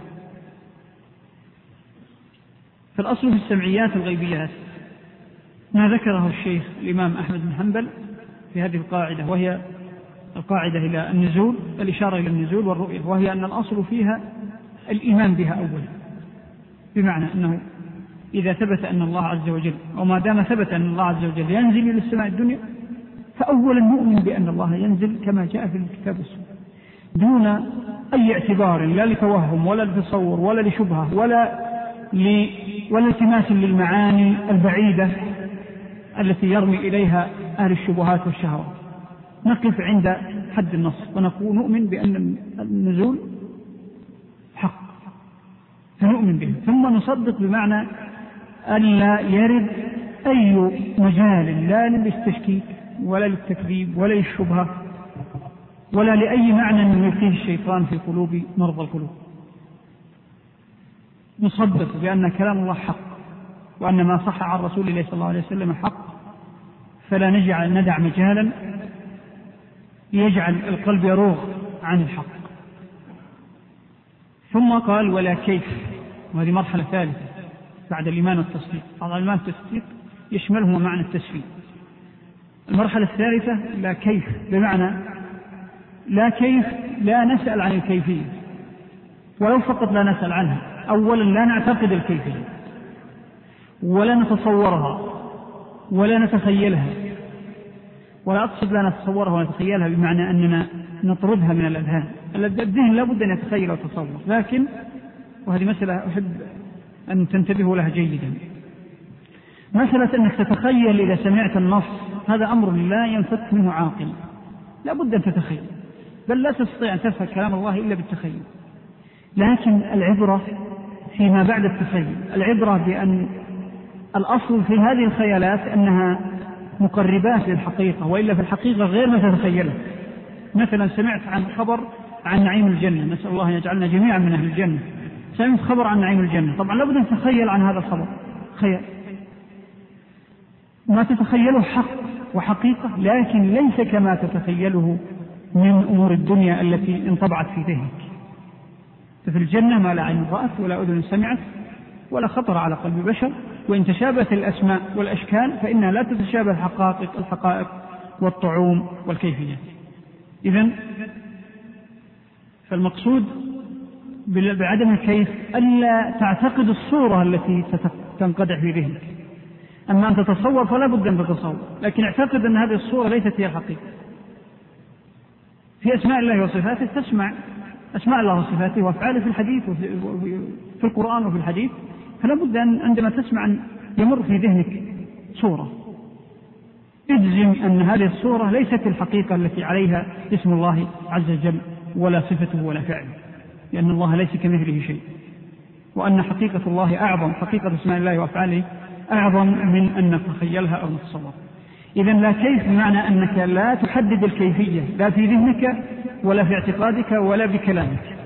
فالأصل في السمعيات الغيبيات ما ذكره الشيخ الإمام أحمد بن حنبل في هذه القاعدة، وهي القاعدة إلى النزول، الإشارة إلى النزول والرؤية، وهي أن الأصل فيها الإيمان بها أولا، بمعنى أنه إذا ثبت أن الله عز وجل، وما دام ثبت أن الله عز وجل ينزل إلى السماء الدنيا، فأولا نؤمن بأن الله ينزل كما جاء في الكتاب والسنة دون أي اعتبار، لا لتوهم ولا لتصور ولا لشبهة ولا ل... ولا التماس للمعاني البعيدة التي يرمي إليها أهل الشبهات والشهوات. نقف عند حد النص ونقول نؤمن بأن النزول حق فنؤمن به، ثم نصدق بمعنى أن لا يرد أي مجال لا للتشكيك ولا للتكذيب ولا للشبهة ولا لأي معنى يلقيه الشيطان في قلوب مرضى القلوب. نصدق بأن كلام الله حق، وأن ما صح عن رسول الله صلى الله عليه وسلم حق، فلا نجعل ندع مجالا يجعل القلب يروغ عن الحق. ثم قال ولا كيف، وهذه مرحلة ثالثة بعد الإيمان والتصديق. بعد الإيمان والتصديق يشملهما معنى التسليم. المرحلة الثالثة لا كيف، بمعنى لا كيف لا نسأل عن الكيفية، ولو فقط لا نسأل عنها. أولا لا نعتقد الكيفية ولا نتصورها ولا نتخيلها، ولا أقصد لا نتصورها ونتخيلها بمعنى أننا نطردها من الأذهان. الذهن لا بد أن يتخيل وتصور، لكن وهذه مسألة أحب أن تنتبهوا لها جيدا، مسألة أنك تتخيل إذا سمعت النص، هذا أمر لا ينفك منه عاقل، لا بد أن تتخيل، بل لا تستطيع أن تفهم كلام الله إلا بالتخيل. لكن العبرة فيما بعد التخيل، العبرة بأن الأصل في هذه الخيالات أنها مقربات للحقيقة، وإلا في الحقيقة غير ما تتخيله. مثلا سمعت عن خبر عن نعيم الجنة، نسأل الله أن يجعلنا جميعا من أهل الجنة، سمعت خبر عن نعيم الجنة، طبعا لابد أن تتخيل عن هذا الخبر خيال، ما تتخيله حق وحقيقة، لكن ليس كما تتخيله من أمور الدنيا التي انطبعت في ذهنك. ففي الجنة ما لا عين رأت ولا أذن سمعت ولا خطر على قلب بشر، وإن تشابهت الأسماء والأشكال فإنها لا تتشابه الحقائق الحقائق والطعوم والكيفيات. إذن فالمقصود بعدم الكيف ألا تعتقد الصورة التي تنقدح في ذهنك. أما أن تتصور فلا بد أن تتصور، لكن اعتقد أن هذه الصورة ليست هي الحقيقة. في أسماء الله وصفاته تسمع أسماء الله وصفاته وأفعاله في الحديث وفي القرآن وفي الحديث، فلا بد أن عندما تسمع أن يمر في ذهنك صورة اجزم أن هذه الصورة ليست الحقيقة التي عليها اسم الله عز وجل ولا صفته ولا فعله، لأن الله ليس كمثله شيء، وأن حقيقة الله أعظم، حقيقة اسماء الله وأفعاله أعظم من أن نتخيلها أو نتصور. إذن لا كيف بمعنى أنك لا تحدد الكيفية لا في ذهنك ولا في اعتقادك ولا بكلامك،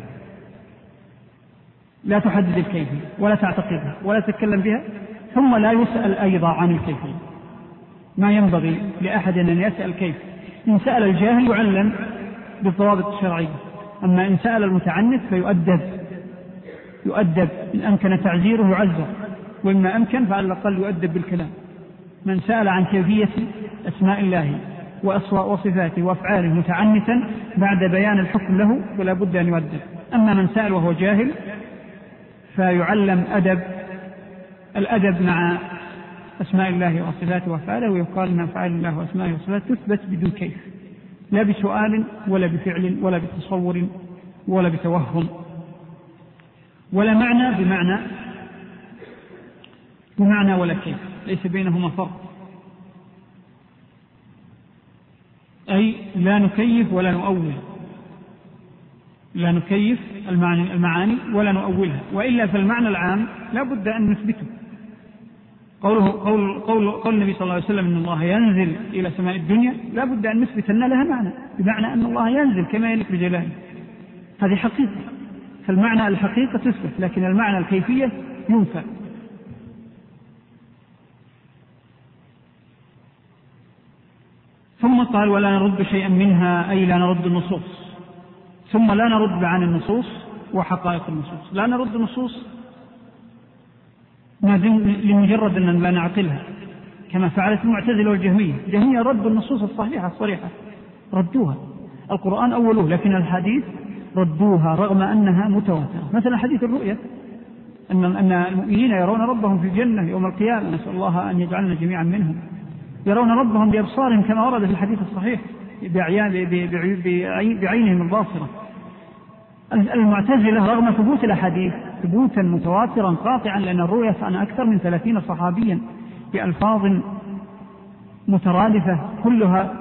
لا تحدد الكيفية ولا تعتقدها ولا تتكلم بها، ثم لا يسأل أيضا عن الكيفية. ما ينبغي لأحد أن يسأل كيف. إن سأل الجاهل يعلم بالضوابط الشرعية، أما إن سأل المتعنت فيؤدب يؤدب إن أمكن تعزيره يعزر، وإما أمكن فعلى الأقل يؤدب بالكلام. من سأل عن كيفية أسماء الله وصفاته وأفعاله متعنتا بعد بيان الحكم له فلا بد أن يؤدب. أما من سأل وهو جاهل فيعلم أدب الأدب مع أسماء الله وصفاته وأفعاله، ويقال أن أفعال الله وأسماءه وصفاته تثبت بدون كيف، لا بسؤال ولا بفعل ولا بتصور ولا بتوهم ولا معنى بمعنى بمعنى ولا كيف، ليس بينهما فرق. أي لا نكيف ولا نؤول، لا نكيف المعاني, المعاني ولا نؤولها، وإلا فالمعنى العام لا بد أن نثبته، قوله قول, قول, قول النبي صلى الله عليه وسلم إن الله ينزل إلى سماء الدنيا لا بد أن نثبت أن لها معنى، بمعنى أن الله ينزل كما يليق بجلاله، هذه حقيقة. فالمعنى الحقيقة تثبت، لكن المعنى الكيفية ينفى. ثم قال ولا نرد شيئا منها، أي لا نرد النصوص. ثم لا نرد عن النصوص وحقائق النصوص، لا نرد النصوص لمجرد أن لا نعقلها كما فعلت المعتزلة والجهمية. الجهمية ردوا النصوص الصحيحة الصريحة، ردوها، القرآن أولوه، لكن الحديث ردوها رغم أنها متواترة. مثلا حديث الرؤية، أن أن المؤمنين يرون ربهم في الجنة يوم القيامة، نسأل الله أن يجعلنا جميعا منهم، يرون ربهم بأبصارهم كما ورد في الحديث الصحيح بعينهم الباصرة. المعتزلة رغم ثبوت الأحاديث ثبوتا متواترا قاطعا، لأن الرؤية عن أكثر من ثلاثين صحابيا بألفاظ مترادفة كلها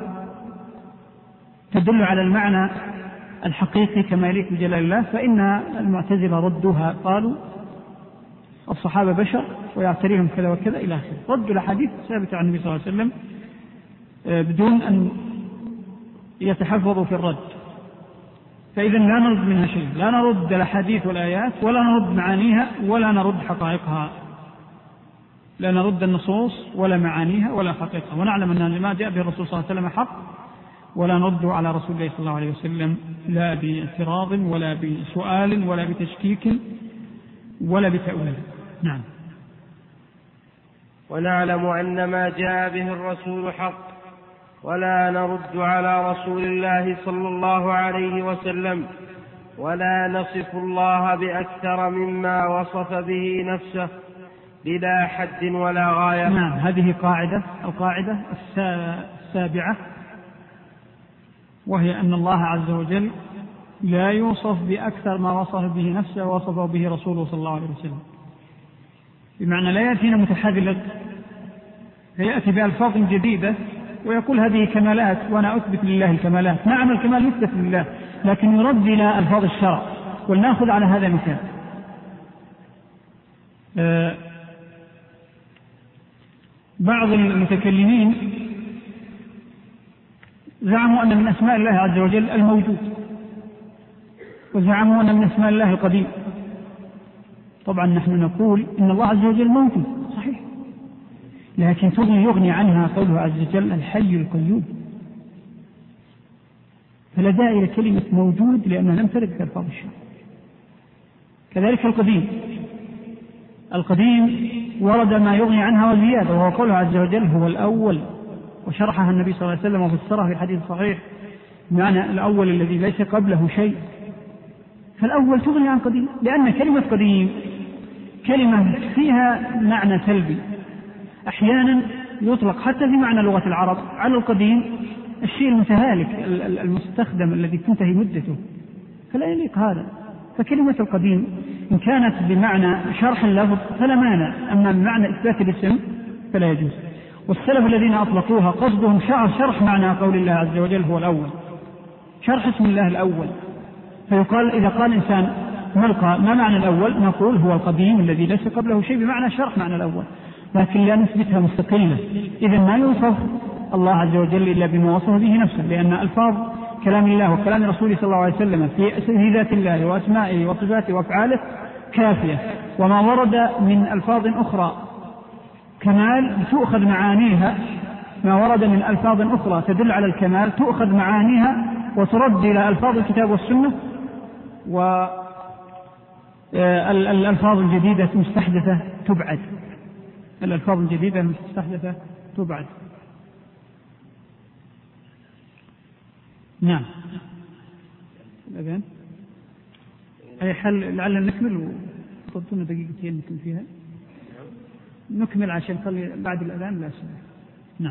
تدل على المعنى الحقيقي كما يليق بجلال الله، فإن المعتزلة ردوها، قالوا الصحابة بشر ويعتريهم كذا وكذا إلى آخره، ردوا الأحاديث ثابتة عن النبي صلى الله عليه وسلم بدون أن يتحفظوا في الرد. فإذا لا نرد منها شيء، لا نرد الأحاديث والآيات ولا نرد معانيها ولا نرد حقائقها، لا نرد النصوص ولا معانيها ولا حقائقها، ونعلم أن ما جاء به الرسول صلى الله عليه وسلم حق، ولا نرد على رسول الله صلى الله عليه وسلم لا باعتراض ولا بسؤال ولا بتشكيك ولا بتأويل. نعم. ونعلم أن ما جاء به الرسول حق، ولا نرد على رسول الله صلى الله عليه وسلم، ولا نصف الله بأكثر مما وصف به نفسه بلا حد ولا غاية. نعم، هذه قاعدة، القاعدة السابعة، وهي أن الله عز وجل لا يوصف بأكثر ما وصف به نفسه ووصفه به رسوله صلى الله عليه وسلم، بمعنى لا يأتينا متحذلق فيأتي بألفاظ جديدة ويقول هذه كمالات وأنا أثبت لله الكمالات. نعم، الكمال يثبت لله، لكن يرد إلى ألفاظ الشرع. ولنأخذ على هذا مثال. آه بعض المتكلمين زعموا أن من أسماء الله عز وجل الموجود، وزعموا أن من أسماء الله القديم. طبعا نحن نقول إن الله عز وجل موجود صحيح، لكن تغني يغني عنها قوله عز وجل الحي القيوم، فلا داعي لكلمة موجود لأنها لم ترد في ألفاظ الشرع. كذلك القديم، القديم ورد ما يغني عنها وزيادة، وهو قوله عز وجل هو الأول، وشرحها النبي صلى الله عليه وسلم وفسرها في الحديث الصحيح بمعنى الأول الذي ليس قبله شيء. فالأول تغني عن قديم، لأن كلمة قديم كلمة فيها معنى سلبي، أحيانا يطلق حتى في معنى لغة العرب على القديم الشيء المتهالك المستخدم الذي تنتهي مدته، فلا يليق هذا. فكلمة القديم إن كانت بمعنى شرح اللفظ فلا مانع، أما بمعنى إثبات الاسم فلا يجوز. والسلف الذين أطلقوها قصدهم شرح معنى قول الله عز وجل هو الأول، شرح اسم الله الأول. فيقال إذا قال إنسان ما معنى الأول، نقول هو القديم الذي ليس قبله شيء، بمعنى شرح معنى الأول، لكن لا نثبتها مستقلة. إذن ما يوصف الله عز وجل إلا بما وصف به نفسه، لأن ألفاظ كلام الله وكلام رسوله صلى الله عليه وسلم في ذات الله وأسمائه وصفاته وأفعاله كافية، وما ورد من ألفاظ أخرى كمال تؤخذ معانيها، ما ورد من ألفاظ أخرى تدل على الكمال تؤخذ معانيها وترد إلى ألفاظ الكتاب والسنة، والألفاظ الجديدة مستحدثة تبعد، الألفاظ الجديدة المستحدثة تبعد. نعم. الأذان أي حل، لعل نكمل وتطلنا دقيقتين نكمل فيها، نكمل عشان نخلي بعد الأذان لا سنة. نعم.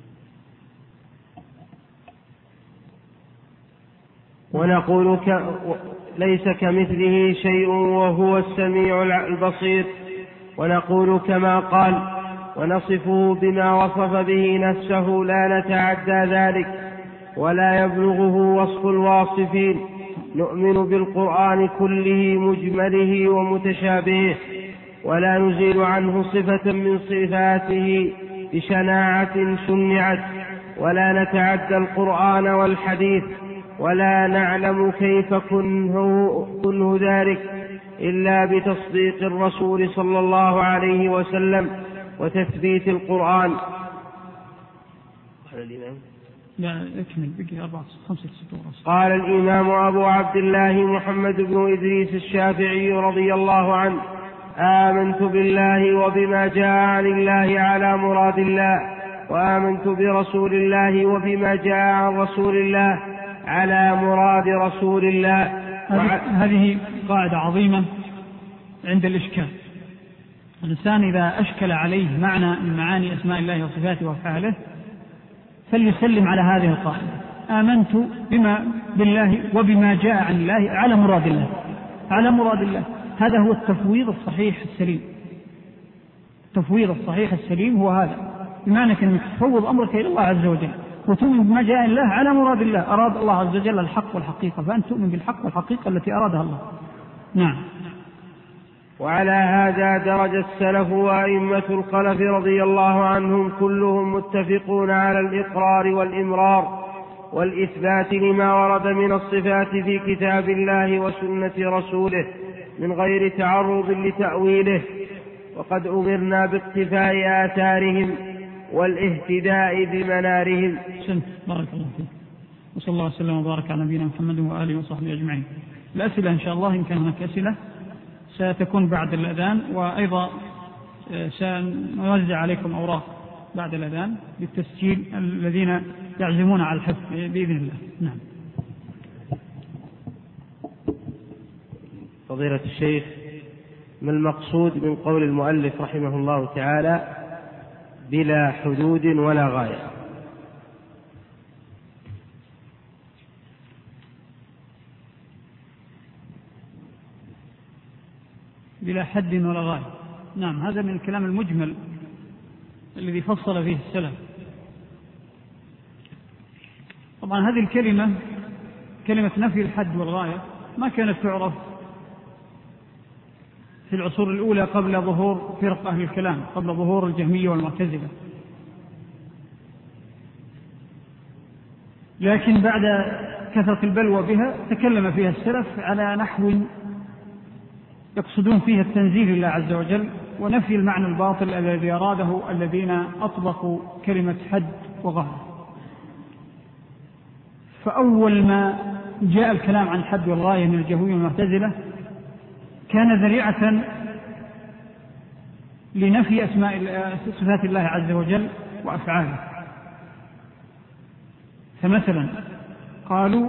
ونقول ك... ليس كمثله شيء وهو السميع البصير، ونقول كما قال ونصفه بما وصف به نفسه لا نتعدى ذلك ولا يبلغه وصف الواصفين. نؤمن بالقرآن كله مجمله ومتشابهه، ولا نزيل عنه صفة من صفاته بشناعة شنعت، ولا نتعدى القرآن والحديث، ولا نعلم كيف كنه, كنه ذلك إلا بتصديق الرسول صلى الله عليه وسلم وتثبيت القرآن. لا اكمل بقي أربعة خمسة ستة. قال الإمام أبو عبد الله محمد بن إدريس الشافعي رضي الله عنه: آمنت بالله وبما جاء عن الله على مراد الله، وآمنت برسول الله وبما جاء عن رسول الله على مراد رسول الله. هذه قاعدة عظيمة عند الإشكال. الإنسان إذا أشكل عليه معنى من معاني أسماء الله وصفاته وأفعاله فليسلم على هذه القاعدة: آمنت بما بالله وبما جاء عن الله على مراد الله، على مراد الله. هذا هو التفويض الصحيح السليم. التفويض الصحيح السليم هو هذا، بمعنى أنك تفوض أمرك إلى الله عز وجل وتؤمن بما جاء عن الله على مراد الله. أراد الله عز وجل الحق والحقيقة، فأنت تؤمن بالحق والحقيقة التي أرادها الله. نعم. وعلى هذا درج السلف وأئمة الخلف رضي الله عنهم كلهم متفقون على الإقرار والإمرار والإثبات لما ورد من الصفات في كتاب الله وسنة رسوله من غير تعرض لتأويله. وقد أمرنا باقتفاء آثارهم والاهتداء بمنارهم. بارك الله فيك، وصلى الله وسلم وبارك على نبينا محمد وآله وصحبه أجمعين. الأسئلة إن شاء الله إن كان هناك أسئلة ستكون بعد الأذان، وأيضا سنوزع عليكم أوراق بعد الأذان للتسجيل الذين يعزمون على الحفظ بإذن الله. نعم. فضيلة الشيخ، ما المقصود من قول المؤلف رحمه الله تعالى بلا حدود ولا غاية؟ بلا حد ولا غاية. نعم، هذا من الكلام المجمل الذي فصل فيه السلف. طبعا هذه الكلمة، كلمة نفي الحد والغاية، ما كانت تعرف في العصور الأولى قبل ظهور فرق أهل الكلام، قبل ظهور الجهمية والمعتزلة، لكن بعد كثرة البلوى بها تكلم فيها السلف على نحو يقصدون فيها التنزيل لله عز وجل ونفي المعنى الباطل الذي أراده الذين أطلقوا كلمة حد وغاية. فأول ما جاء الكلام عن الحد والغاية من الجهمية والمعتزلة كان ذريعة لنفي أسماء صفات الله عز وجل وأفعاله. فمثلا قالوا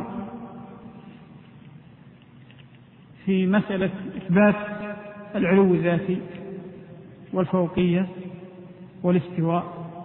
في مسألة إثبات العلو الذاتي والفوقية والاستواء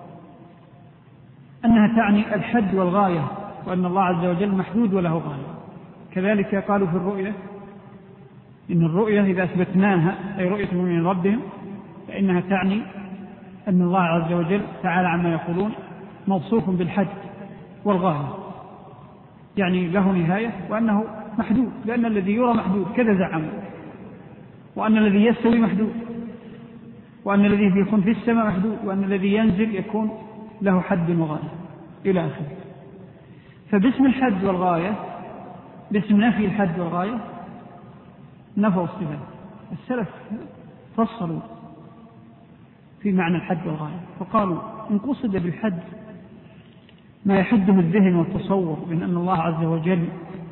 أنها تعني الحد والغاية، وأن الله عز وجل محدود وله غاية. كذلك قالوا في الرؤية إن الرؤية إذا أثبتناها أي رؤية من ربهم فإنها تعني أن الله عز وجل تعالى عما يقولون موصوف بالحد والغاية، يعني له نهاية وأنه محدود، لأن الذي يرى محدود كذا زعموا، وأن الذي يستوي محدود، وأن الذي يكون في السماء محدود، وأن الذي ينزل يكون له حد وغاية إلى آخره. فباسم الحد والغاية، باسم نفي الحد والغاية، نفوا الصفات. السلف فصلوا في معنى الحد والغاية فقالوا إن قصد بالحد ما يحده الذهن والتصور من أن الله عز وجل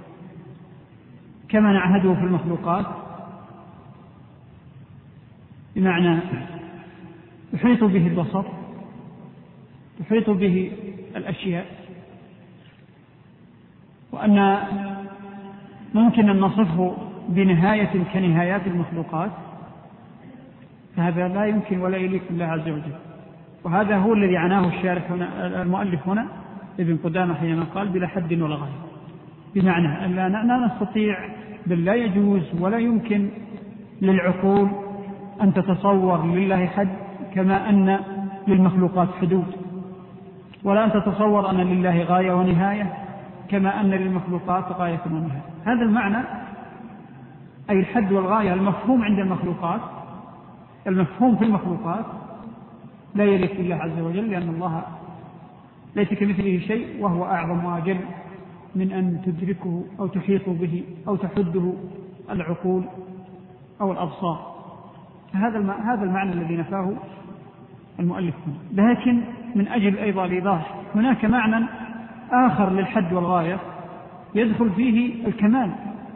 كما نعهده في المخلوقات، بمعنى يحيط به البصر، يحيط به الأشياء، وأن ممكن أن نصفه بنهاية كنهايات المخلوقات، فهذا لا يمكن ولا يليق بالله عز وجل. وهذا هو الذي عناه الشارح هنا المؤلف هنا ابن قدامة حينما قال بلا حد ولا غاية، بمعنى أن لا نستطيع بل لا يجوز ولا يمكن للعقول أن تتصور لله حد كما أن للمخلوقات حدود، ولا أن تتصور أن لله غاية ونهاية كما أن للمخلوقات غاية ونهاية. هذا المعنى أي الحد والغاية المفهوم عند المخلوقات المفهوم في المخلوقات لا يليق بالله عز وجل، لأن الله ليس كمثله شيء، وهو أعظم وأجل من أن تدركه أو تحيط به أو تحده العقول أو الأبصار. هذا هذا المعنى الذي نفاه المؤلف هنا. لكن من أجل أيضا الإيضاح، هناك معنى آخر للحد والغاية يدخل فيه الكمال،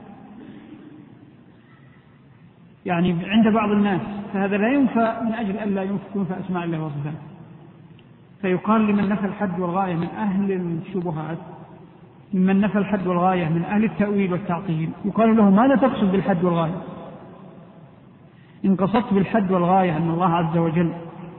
يعني عند بعض الناس، فهذا لا ينفى من أجل أن لا ينفى أسماء الله وصفاته. فيقال لمن نفى الحد والغاية من أهل الشبهات، ممن نفى الحد والغاية من أهل التأويل والتعطيل، يقال له ماذا تقصد بالحد والغاية؟ إن قصدت بالحد والغاية أن الله عز وجل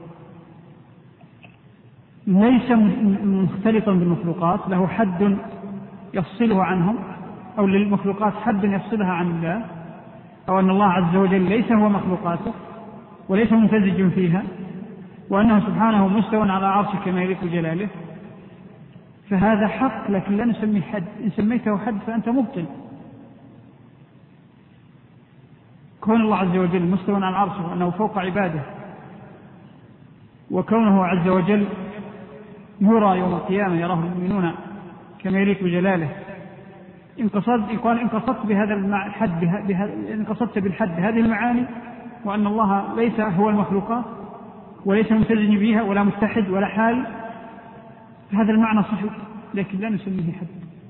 ليس مختلطا بالمخلوقات، له حد يفصله عنهم، أو للمخلوقات حد يفصلها عن الله، أو أن الله عز وجل ليس هو مخلوقاته وليس ممتزج فيها، وأنه سبحانه مستوى على عرشه كما يليق بجلاله، فهذا حق، لكن لا نسميه حد. إن سميته حد فأنت مبطل. كون الله عز وجل مستوى على عرشه وأنه فوق عباده، وكونه عز وجل يرى يوم القيامة، يراه المؤمنون كما يليق بجلاله، إن قصدت يقال إن قصدت بهذا الحد بهذا إن قصدت بالحد هذه المعاني، وأن الله ليس هو المخلوقات وليس ممتزج بها ولا متحد ولا حال، هذا المعنى صحيح، لكن لا نسميه حد.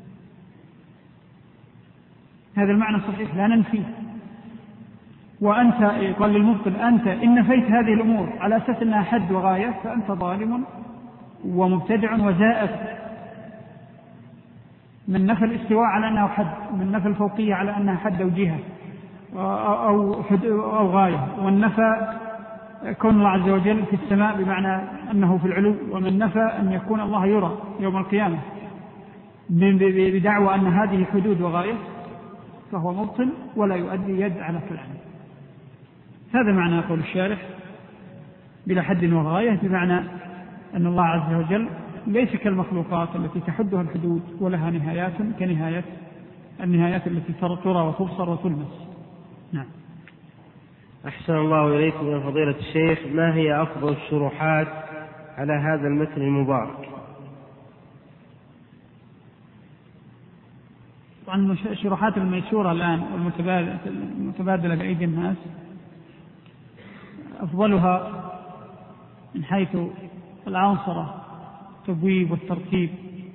هذا المعنى صحيح لا ننفيه. وأنت قال للمبطل أنت إن نفيت هذه الأمور على أساس أنها حد وغاية فأنت ظالم ومبتدع وزائف. من نفى الاستواء على أنه حد، من نفى الفوقية على أنها حد أو جهة أو, أو غاية، ومن نفى كون الله عز وجل في السماء بمعنى أنه في العلو، ومن نفى أن يكون الله يرى يوم القيامة بدعوى أن هذه حدود وغاية، فهو مبطل ولا يؤدي يد على كلامه. هذا معنى قول الشارح بلا حد وغاية، بمعنى أن الله عز وجل ليس كالمخلوقات التي تحدها الحدود ولها نهايات كنهاية النهايات التي ترى وتبصر وتلمس. نعم. أحسن الله إليكم يا فضيلة الشيخ، ما هي أفضل الشروحات على هذا المتن المبارك؟ طبعا الشروحات الميسورة الآن والمتبادلة بأيدي الناس أفضلها من حيث العنصرة التبويب والترتيب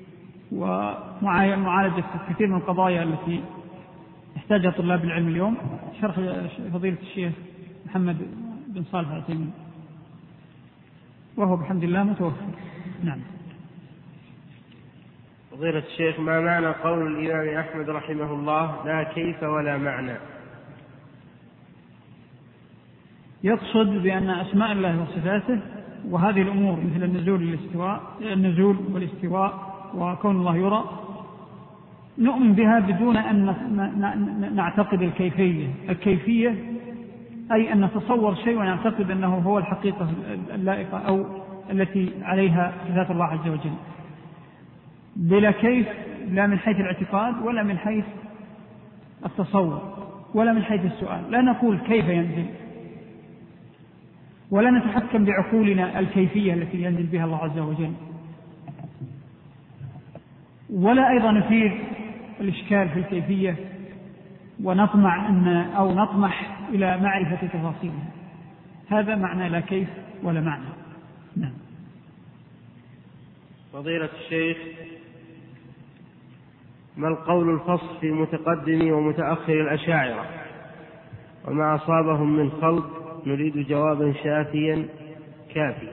ومعالجة كثير من القضايا التي يحتاجها طلاب العلم اليوم، شرح فضيلة الشيخ محمد بن صالح العثيمين، وهو بحمد الله متوفر. نعم. فضيلة الشيخ، ما معنى قول الإمام أحمد رحمه الله لا كيف ولا معنى؟ يقصد بأن أسماء الله وصفاته وهذه الأمور مثل النزول والاستواء النزول والاستواء وكون الله يرى نؤمن بها بدون أن نعتقد الكيفية. الكيفية أي أن نتصور شيء ونعتقد أنه هو الحقيقة اللائقة أو التي عليها صفات الله عز وجل، بلا كيف، لا من حيث الاعتقاد ولا من حيث التصور ولا من حيث السؤال. لا نقول كيف ينزل، ولا نتحكم بعقولنا الكيفية التي ينزل بها الله عز وجل، ولا أيضا نثير الإشكال في الكيفية ونطمع أن أو نطمح إلى معرفة تفاصيلها. هذا معنى لا كيف ولا معنى. نعم. فضيلة الشيخ، ما القول الفصل في متقدم ومتأخر الأشاعرة وما أصابهم من خلط؟ نريد جوابا شافيا كافيا.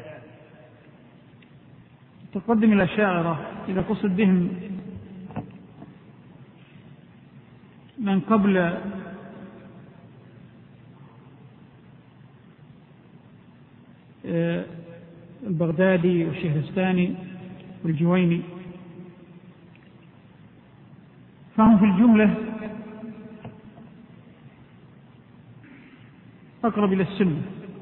تقدم الأشاعرة إذا قصد بهم من قبل البغدادي والشهرستاني والجويني، فهم في الجملة أقرب إلى السنة،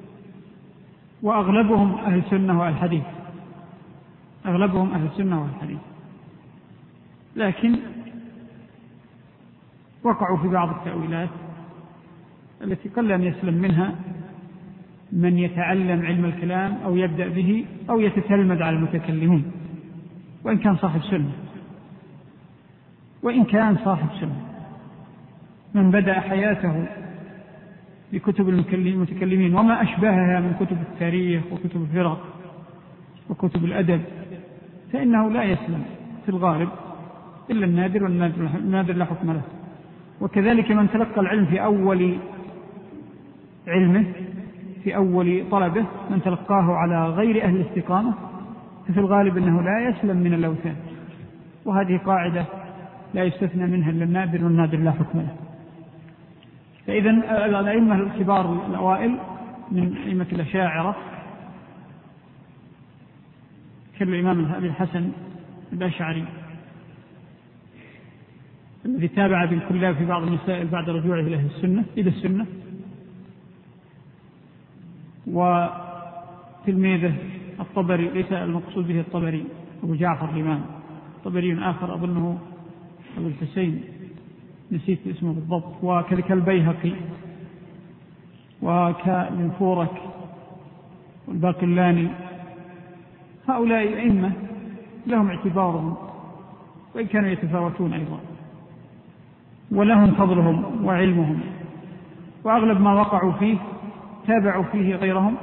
وأغلبهم أهل السنة والحديث، أغلبهم أهل السنة والحديث، لكن وقعوا في بعض التأويلات التي قل أن يسلم منها من يتعلم علم الكلام أو يبدأ به أو يتتلمذ على المتكلمين، وإن كان صاحب سنة وإن كان صاحب سنة من بدأ حياته بكتب المتكلمين وما أشبهها من كتب التاريخ وكتب الفرق وكتب الأدب فإنه لا يسلم في الغالب إلا النادر، والنادر لا حكم له. وكذلك من تلقى العلم في أول علمه في أول طلبه، من تلقاه على غير أهل الاستقامة، ففي الغالب أنه لا يسلم من اللوثان، وهذه قاعدة لا يستثنى منها إلا النادر، والنادر لا حكم له. فإذا الأئمة الكبار الأوائل من أئمة الأشاعرة كالإمام أبي الحسن الأشعري الذي تابع بالكلاب في بعض المسائل بعد رجوعه إلى السنة إلى السنة، وتلميذه الطبري، ليس المقصود به الطبري أبو جعفر الإمام، طبري آخر أظنه أبو الحسين نسيت اسمه بالضبط، وكذلك البيهقي وكالفورك والباقلاني. هؤلاء أئمة لهم اعتبارهم وإن كانوا يتفاوتون أيضا، ولهم فضلهم وعلمهم، وأغلب ما وقعوا فيه تابعوا فيه غيرهم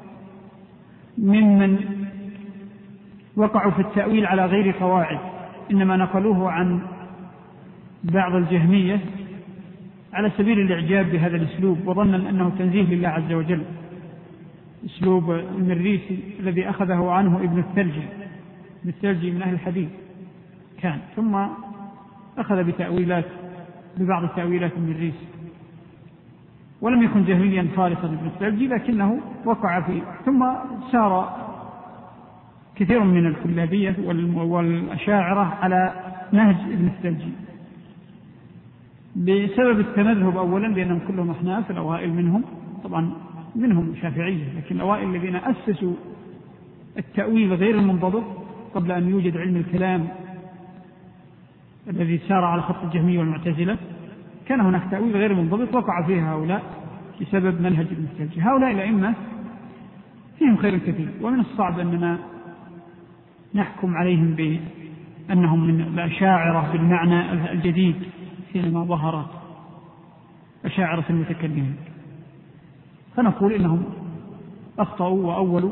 ممن وقعوا في التأويل على غير قواعد، إنما نقلوه عن بعض الجهمية على سبيل الإعجاب بهذا الأسلوب، وظنا أنه تنزيه لله عز وجل، أسلوب المريسي الذي أخذه عنه ابن الثلجي. ابن الثلجي من أهل الحديث كان، ثم أخذ بتأويلات ببعض التأويلات المريسي، ولم يكن جهميا خالصا ابن الثلجي، لكنه وقع فيه. ثم سار كثير من الكلابية والأشاعرة على نهج ابن الثلجي بسبب التمذهب أولا، لأنهم كلهم أحناف، الأوائل منهم طبعا منهم شافعية، لكن الأوائل الذين أسسوا التأويل غير المنضبط قبل أن يوجد علم الكلام الذي سار على خط الجهمية والمعتزلة، كان هناك تأويل غير منضبط وقع فيه هؤلاء بسبب منهج ابن الثلجي. هؤلاء الأئمة فيهم خير كثير، ومن الصعب أننا نحكم عليهم بأنهم من الأشاعرة بالمعنى الجديد حينما ظهرت أشاعرة المتكلمين، فنقول إنهم أخطأوا وأولوا،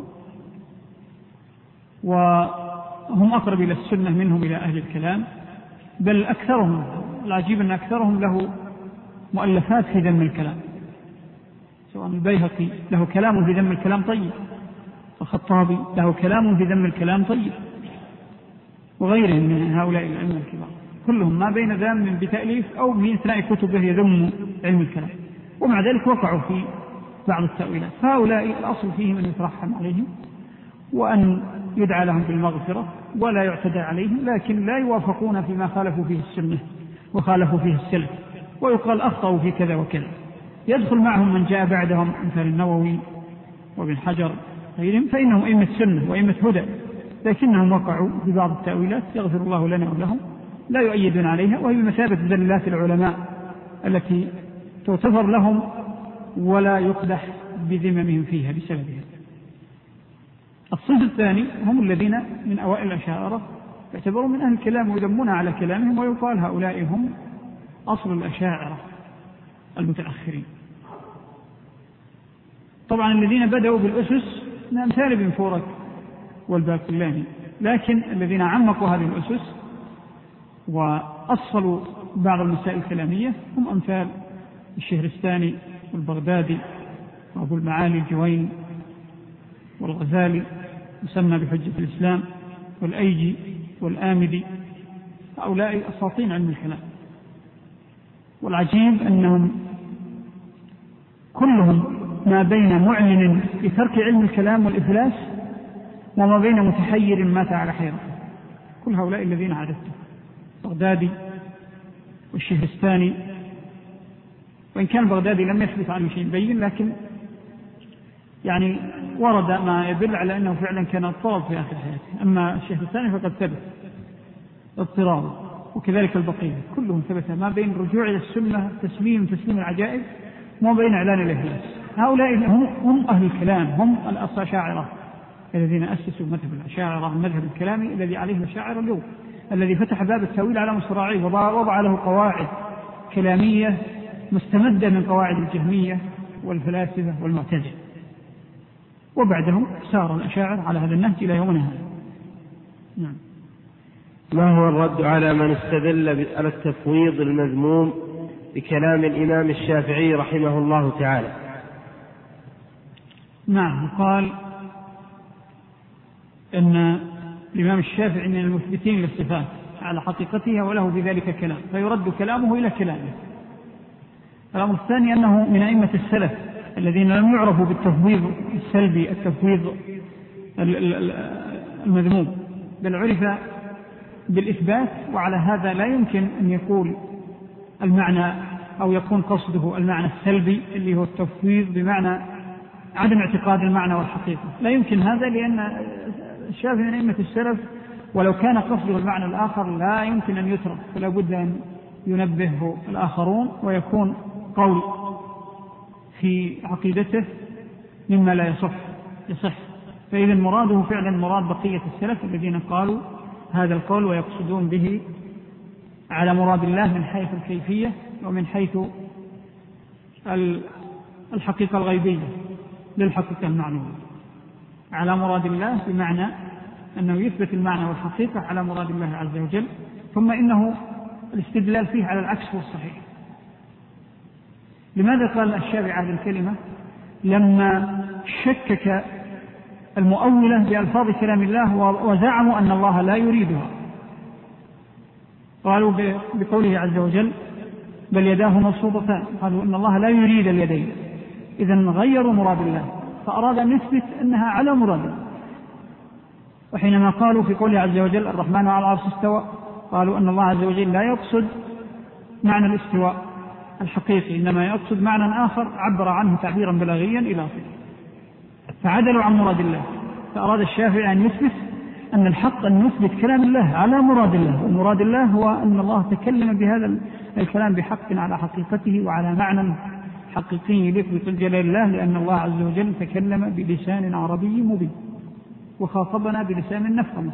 وهم أقرب إلى السنة منهم إلى أهل الكلام، بل أكثرهم، العجيب أن أكثرهم له مؤلفات في ذم الكلام، سواء البيهقي له كلام في ذم الكلام طيب، الخطابي له كلام في ذم الكلام طيب، وغيرهم من هؤلاء الأئمة الكبار، كلهم ما بين ذم بتأليف أو في إثناء كتبه يذم علم الكلام، ومع ذلك وقعوا في بعض التأويلات. فهؤلاء الأصل فيهم أن يترحم عليهم وأن يدعى لهم بالمغفرة ولا يعتدى عليهم، لكن لا يوافقون فيما خالفوا فيه السنة وخالفوا فيه السلف، ويقال أخطأوا في كذا وكذا. يدخل معهم من جاء بعدهم مثل النووي وابن حجر غيرهم، فإنهم أئمة سنة وأئمة هدى، لكنهم وقعوا ببعض التأويلات يغفر الله لنا ولهم لا يؤيدون عليها، وهي بمثابة ذلات العلماء التي تغتفر لهم ولا يقدح بذممهم فيها بسببها. الصنف الثاني هم الذين من أوائل الأشاعرة يعتبرون من أهل الكلام ويذمون على كلامهم، ويقال هؤلاء هم أصل الأشاعرة المتأخرين. طبعا الذين بدأوا بالأسس من أمثال ابن فورك والباقلاني، لكن الذين عمقوا هذه الأسس وأصلوا بعض المسائل الكلامية هم أمثال الشهرستاني والبغدادي وأبو المعالي الجويني والغزالي يسمى بحجة الإسلام والأيجي والآمدي. هؤلاء أساطين علم الكلام، والعجيب أنهم كلهم ما بين معلن بترك علم الكلام والإفلاس وما بين متحير مات على حيرة. كل هؤلاء الذين عددتهم، بغدادي والشهرستاني، وإن كان بغدادي لم يثبت عنه شيء بين، لكن يعني ورد ما يدل على أنه فعلا كان اضطراب في آخر حياته. أما الشهرستاني فقد ثبت اضطرابه، وكذلك البقية كلهم ثبت ما بين الرجوع إلى السنة تسليم تسليم العجائب وما بين إعلان الإفلاس. هؤلاء هم, هم أهل الكلام، هم الأشاعرة الذين أسسوا مذهب الأشاعرة، المذهب الكلامي الذي عليه الأشاعرة اليوم، الذي فتح باب التأويل على مصراعيه ووضع له قواعد كلامية مستمدة من قواعد الجهمية والفلاسفة والمعتزلة. وبعدهم سار الأشاعرة على هذا النهج إلى يومنا هذا. نعم. ما هو الرد على من استدل على التفويض المذموم بكلام الإمام الشافعي رحمه الله تعالى؟ نعم، قال أن الإمام الشافعي من المثبتين للصفات على حقيقتها وله بذلك كلام، فيرد كلامه إلى كلامه. الأمر الثاني أنه من أئمة السلف الذين لم يعرفوا بالتفويض السلبي، التفويض المذموم، بل عرف بالإثبات. وعلى هذا لا يمكن أن يقول المعنى أو يكون قصده المعنى السلبي اللي هو التفويض بمعنى عدم اعتقاد المعنى والحقيقة، لا يمكن هذا، لأن الشافعي من أئمة السلف ولو كان قصده المعنى الآخر لا يمكن أن يترك، فلا بد أن ينبهه الآخرون ويكون قول في عقيدته مما لا يصح يصح. فإذا مراده فعلا مراد بقية السلف الذين قالوا هذا القول ويقصدون به على مراد الله من حيث الكيفية ومن حيث الحقيقة الغيبية للحقيقة المعنوية، على مراد الله بمعنى أنه يثبت المعنى والحقيقة على مراد الله عز وجل، ثم إنه الاستدلال فيه على العكس هو الصحيح. لماذا قال الشافعي هذه الكلمة؟ لما شكك المؤولة بألفاظ كلام الله وزعموا أن الله لا يريدها، قالوا بقوله عز وجل بل يداه مبسوطتان، قالوا أن الله لا يريد اليدين، إذن غيروا مراد الله، فأراد أن يثبت أنها على مراد الله. وحينما قالوا في قوله عز وجل الرحمن على العرش استوى، قالوا أن الله عز وجل لا يقصد معنى الاستواء الحقيقي، إنما يقصد معنى آخر عبر عنه تعبيرا بلاغيا إضافيا، فعدلوا عن مراد الله. فأراد الشافعي أن يثبت أن الحق أن نثبت كلام الله على مراد الله، ومراد الله هو أن الله تكلم بهذا الكلام بحق على حقيقته وعلى معنى حقيقي يليق بجلال الله، لأن الله عز وجل تكلم بلسان عربي مبين وخاطبنا بلسان نفهمه.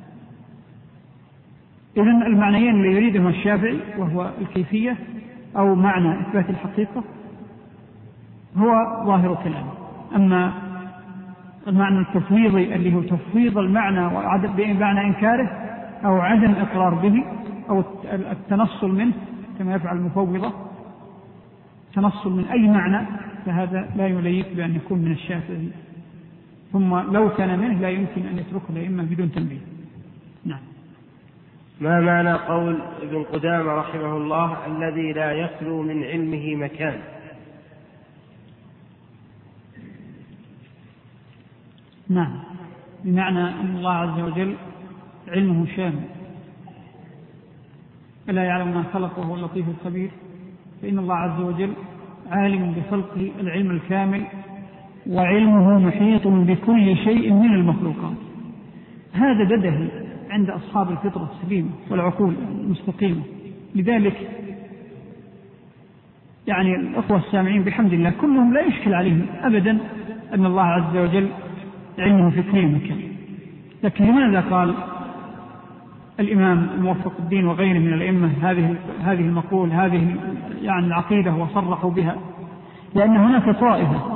إذن المعنيين اللي يريدهما الشافعي وهو الكيفية أو معنى إثبات الحقيقة هو ظاهر كلامه. أما المعنى التفويضي اللي هو تفويض المعنى بمعنى إنكاره أو عدم إقرار به أو التنصل منه كما يفعل المفوضة، تنصل من أي معنى، فهذا لا يليق بأن يكون من الشافعي، ثم لو كان منه لا يمكن أن يتركه الأئمة بدون تنبيه. نعم. ما معنى قول ابن قدامة رحمه الله الذي لا يخلو من علمه مكان؟ نعم، بمعنى أن الله عز وجل علمه شامل، ألا يعلم ما خلق وهو اللطيف الخبير، فإن الله عز وجل عالم بخلقه العلم الكامل، وعلمه محيط بكل شيء من المخلوقات. هذا بدهي عند أصحاب الفطرة السليمة والعقول المستقيمة. لذلك يعني الأخوة السامعين بحمد الله كلهم لا يشكل عليهم أبدا أن الله عز وجل علمه في كل مكان. لكن لماذا قال الإمام الموفق الدين وغيره من الأئمة هذه هذه المقول هذه يعني العقيدة وصرحوا بها؟ لأن هناك طائفة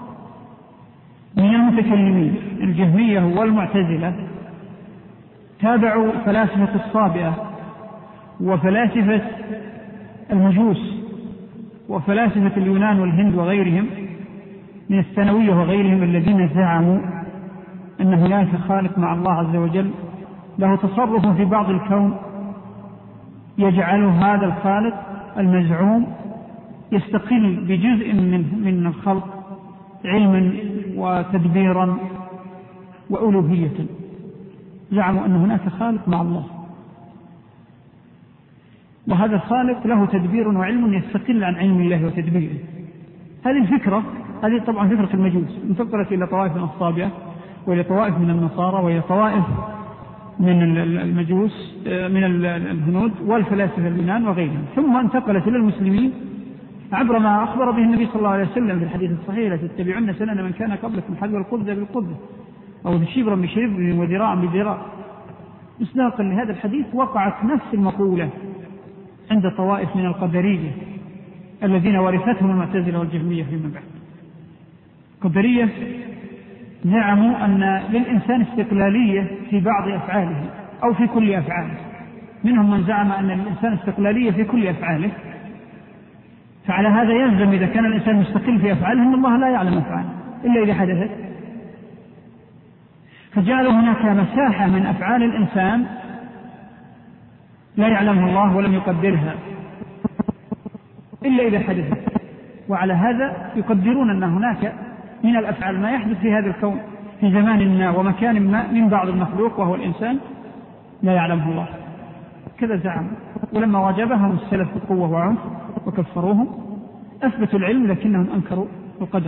من المتكلمين الجهمية والمعتزلة تابعوا فلاسفة الصابئة وفلاسفة المجوس وفلاسفة اليونان والهند وغيرهم من الثانوية وغيرهم، الذين زعموا أن هناك خالق مع الله عز وجل له تصرف في بعض الكون يجعل هذا الخالق المزعوم يستقل بجزء من من الخلق علما وتدبيرا وألوهية. زعموا أن هناك خالق مع الله، وهذا الخالق له تدبير وعلم يستقل عن علم الله وتدبيره. هذه الفكرة هذه طبعا فكرة المجوس، انتقلت إلى طوائف من الصابئة وإلى طوائف من النصارى وإلى طوائف من المجوس من الهنود والفلاسفة اليونان وغيرهم، ثم انتقلت إلى المسلمين عبر ما أخبر به النبي صلى الله عليه وسلم في الحديث الصحيح: لتتبعن سنن من كان قبلكم حذو القذة بالقذة أو شبرا بشبر وذراعا بذراع. مصداقا لهذا الحديث وقعت نفس المقولة عند طوائف من القدرية الذين ورثتهم المعتزلة والجهمية فيما بعد. القدرية زعموا أن للإنسان استقلالية في بعض أفعاله أو في كل أفعاله. منهم من زعم أن للإنسان استقلالية في كل أفعاله، فعلى هذا يلزم إذا كان الإنسان مستقل في أفعاله أن الله لا يعلم أفعاله إلا إذا حدثت، فجعلوا هناك مساحة من أفعال الإنسان لا يعلمها الله ولم يقدرها إلا إذا حدثت. وعلى هذا يقدرون أن هناك من الأفعال ما يحدث في هذا الكون في زمان ما ومكان ما من بعض المخلوق وهو الإنسان لا يعلمه الله. كذا زعم. ولما واجبهم السلف بقوة وعنف وكفروهم أثبتوا العلم لكنهم أنكروا القدر.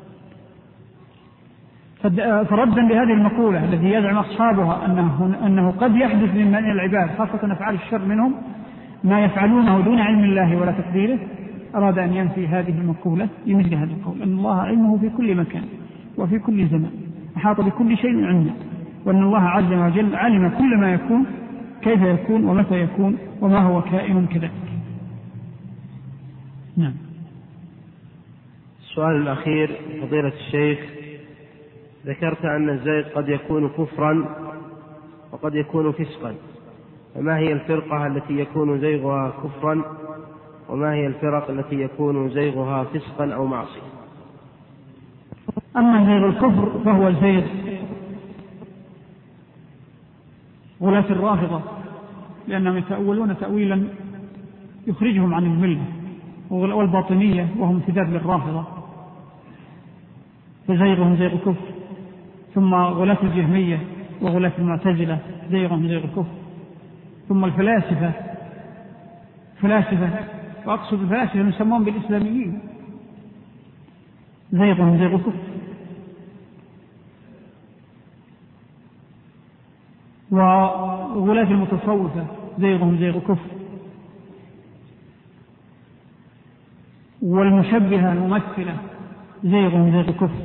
فردا لهذه المقولة التي يزعم أصحابها أنه, أنه قد يحدث من العباد خاصة أفعال الشر منهم ما يفعلونه دون علم الله ولا تقديره، أراد أن ينفي هذه المقولة بمثل هذا القول: أن الله علمه في كل مكان وفي كل زمان، أحاط بكل شيء عنده، وأن الله عز وجل علم كل ما يكون كيف يكون ومتى يكون وما هو كائن كذلك. نعم. السؤال الأخير: فضيلة الشيخ، ذكرت أن الزيغ قد يكون كفرا وقد يكون فسقا، فما هي الفرقة التي يكون زيغها كفرا وما هي الفرق التي يكون زيغها فسقا أو معصية؟ أما زيغ الكفر فهو زيغ غلاة الرافضة، لأنهم يتأولون تأويلا يخرجهم عن الملة، والباطنية وهم امتداد للرافضة فزيغهم زيغ كفر. ثم غلاة الجهمية وغلاة المعتزلة زيغهم زيغ كفر. ثم الفلاسفة فلاسفة وأقصد الفلاسفة يسمون بالإسلاميين زيغهم زيغ كفر. وغلاة المتصوفة زيغهم زيغ كفر. والمشبهة الممثلة زيغهم زيغ كفر.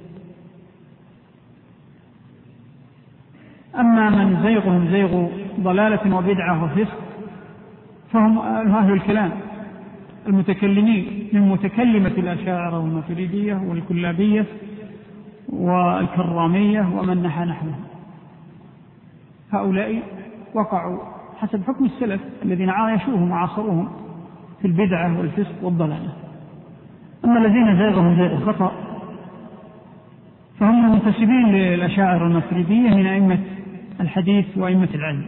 أما من زيغهم زيغ ضلالة وبدعة وفسق فهم أهل الكلام المتكلمين من متكلمة الأشاعرة والماتريدية والكلابية والكرامية ومن نحى نحوهم. هؤلاء وقعوا حسب حكم السلف الذين عايشوهم وعاصروهم في البدعة والفسق والضلالة. أما الذين زيغهم زيغ خطأ فهم منتسبين للأشاعرة والماتريدية من أئمة الحديث وأئمة العلم.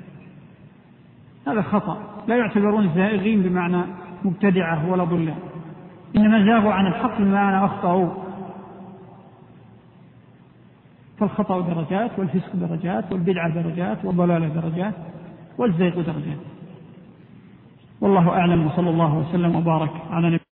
هذا خطأ، لا يعتبرون زائغين بمعنى مبتدعة ولا ضلال، إنما زاغوا عن الحق بمعنى أخطأوا. فالخطأ درجات والفسق درجات والبدعة درجات والضلالة درجات والزيغ درجات. والله أعلم، وصلى الله وسلم وبارك على نبينا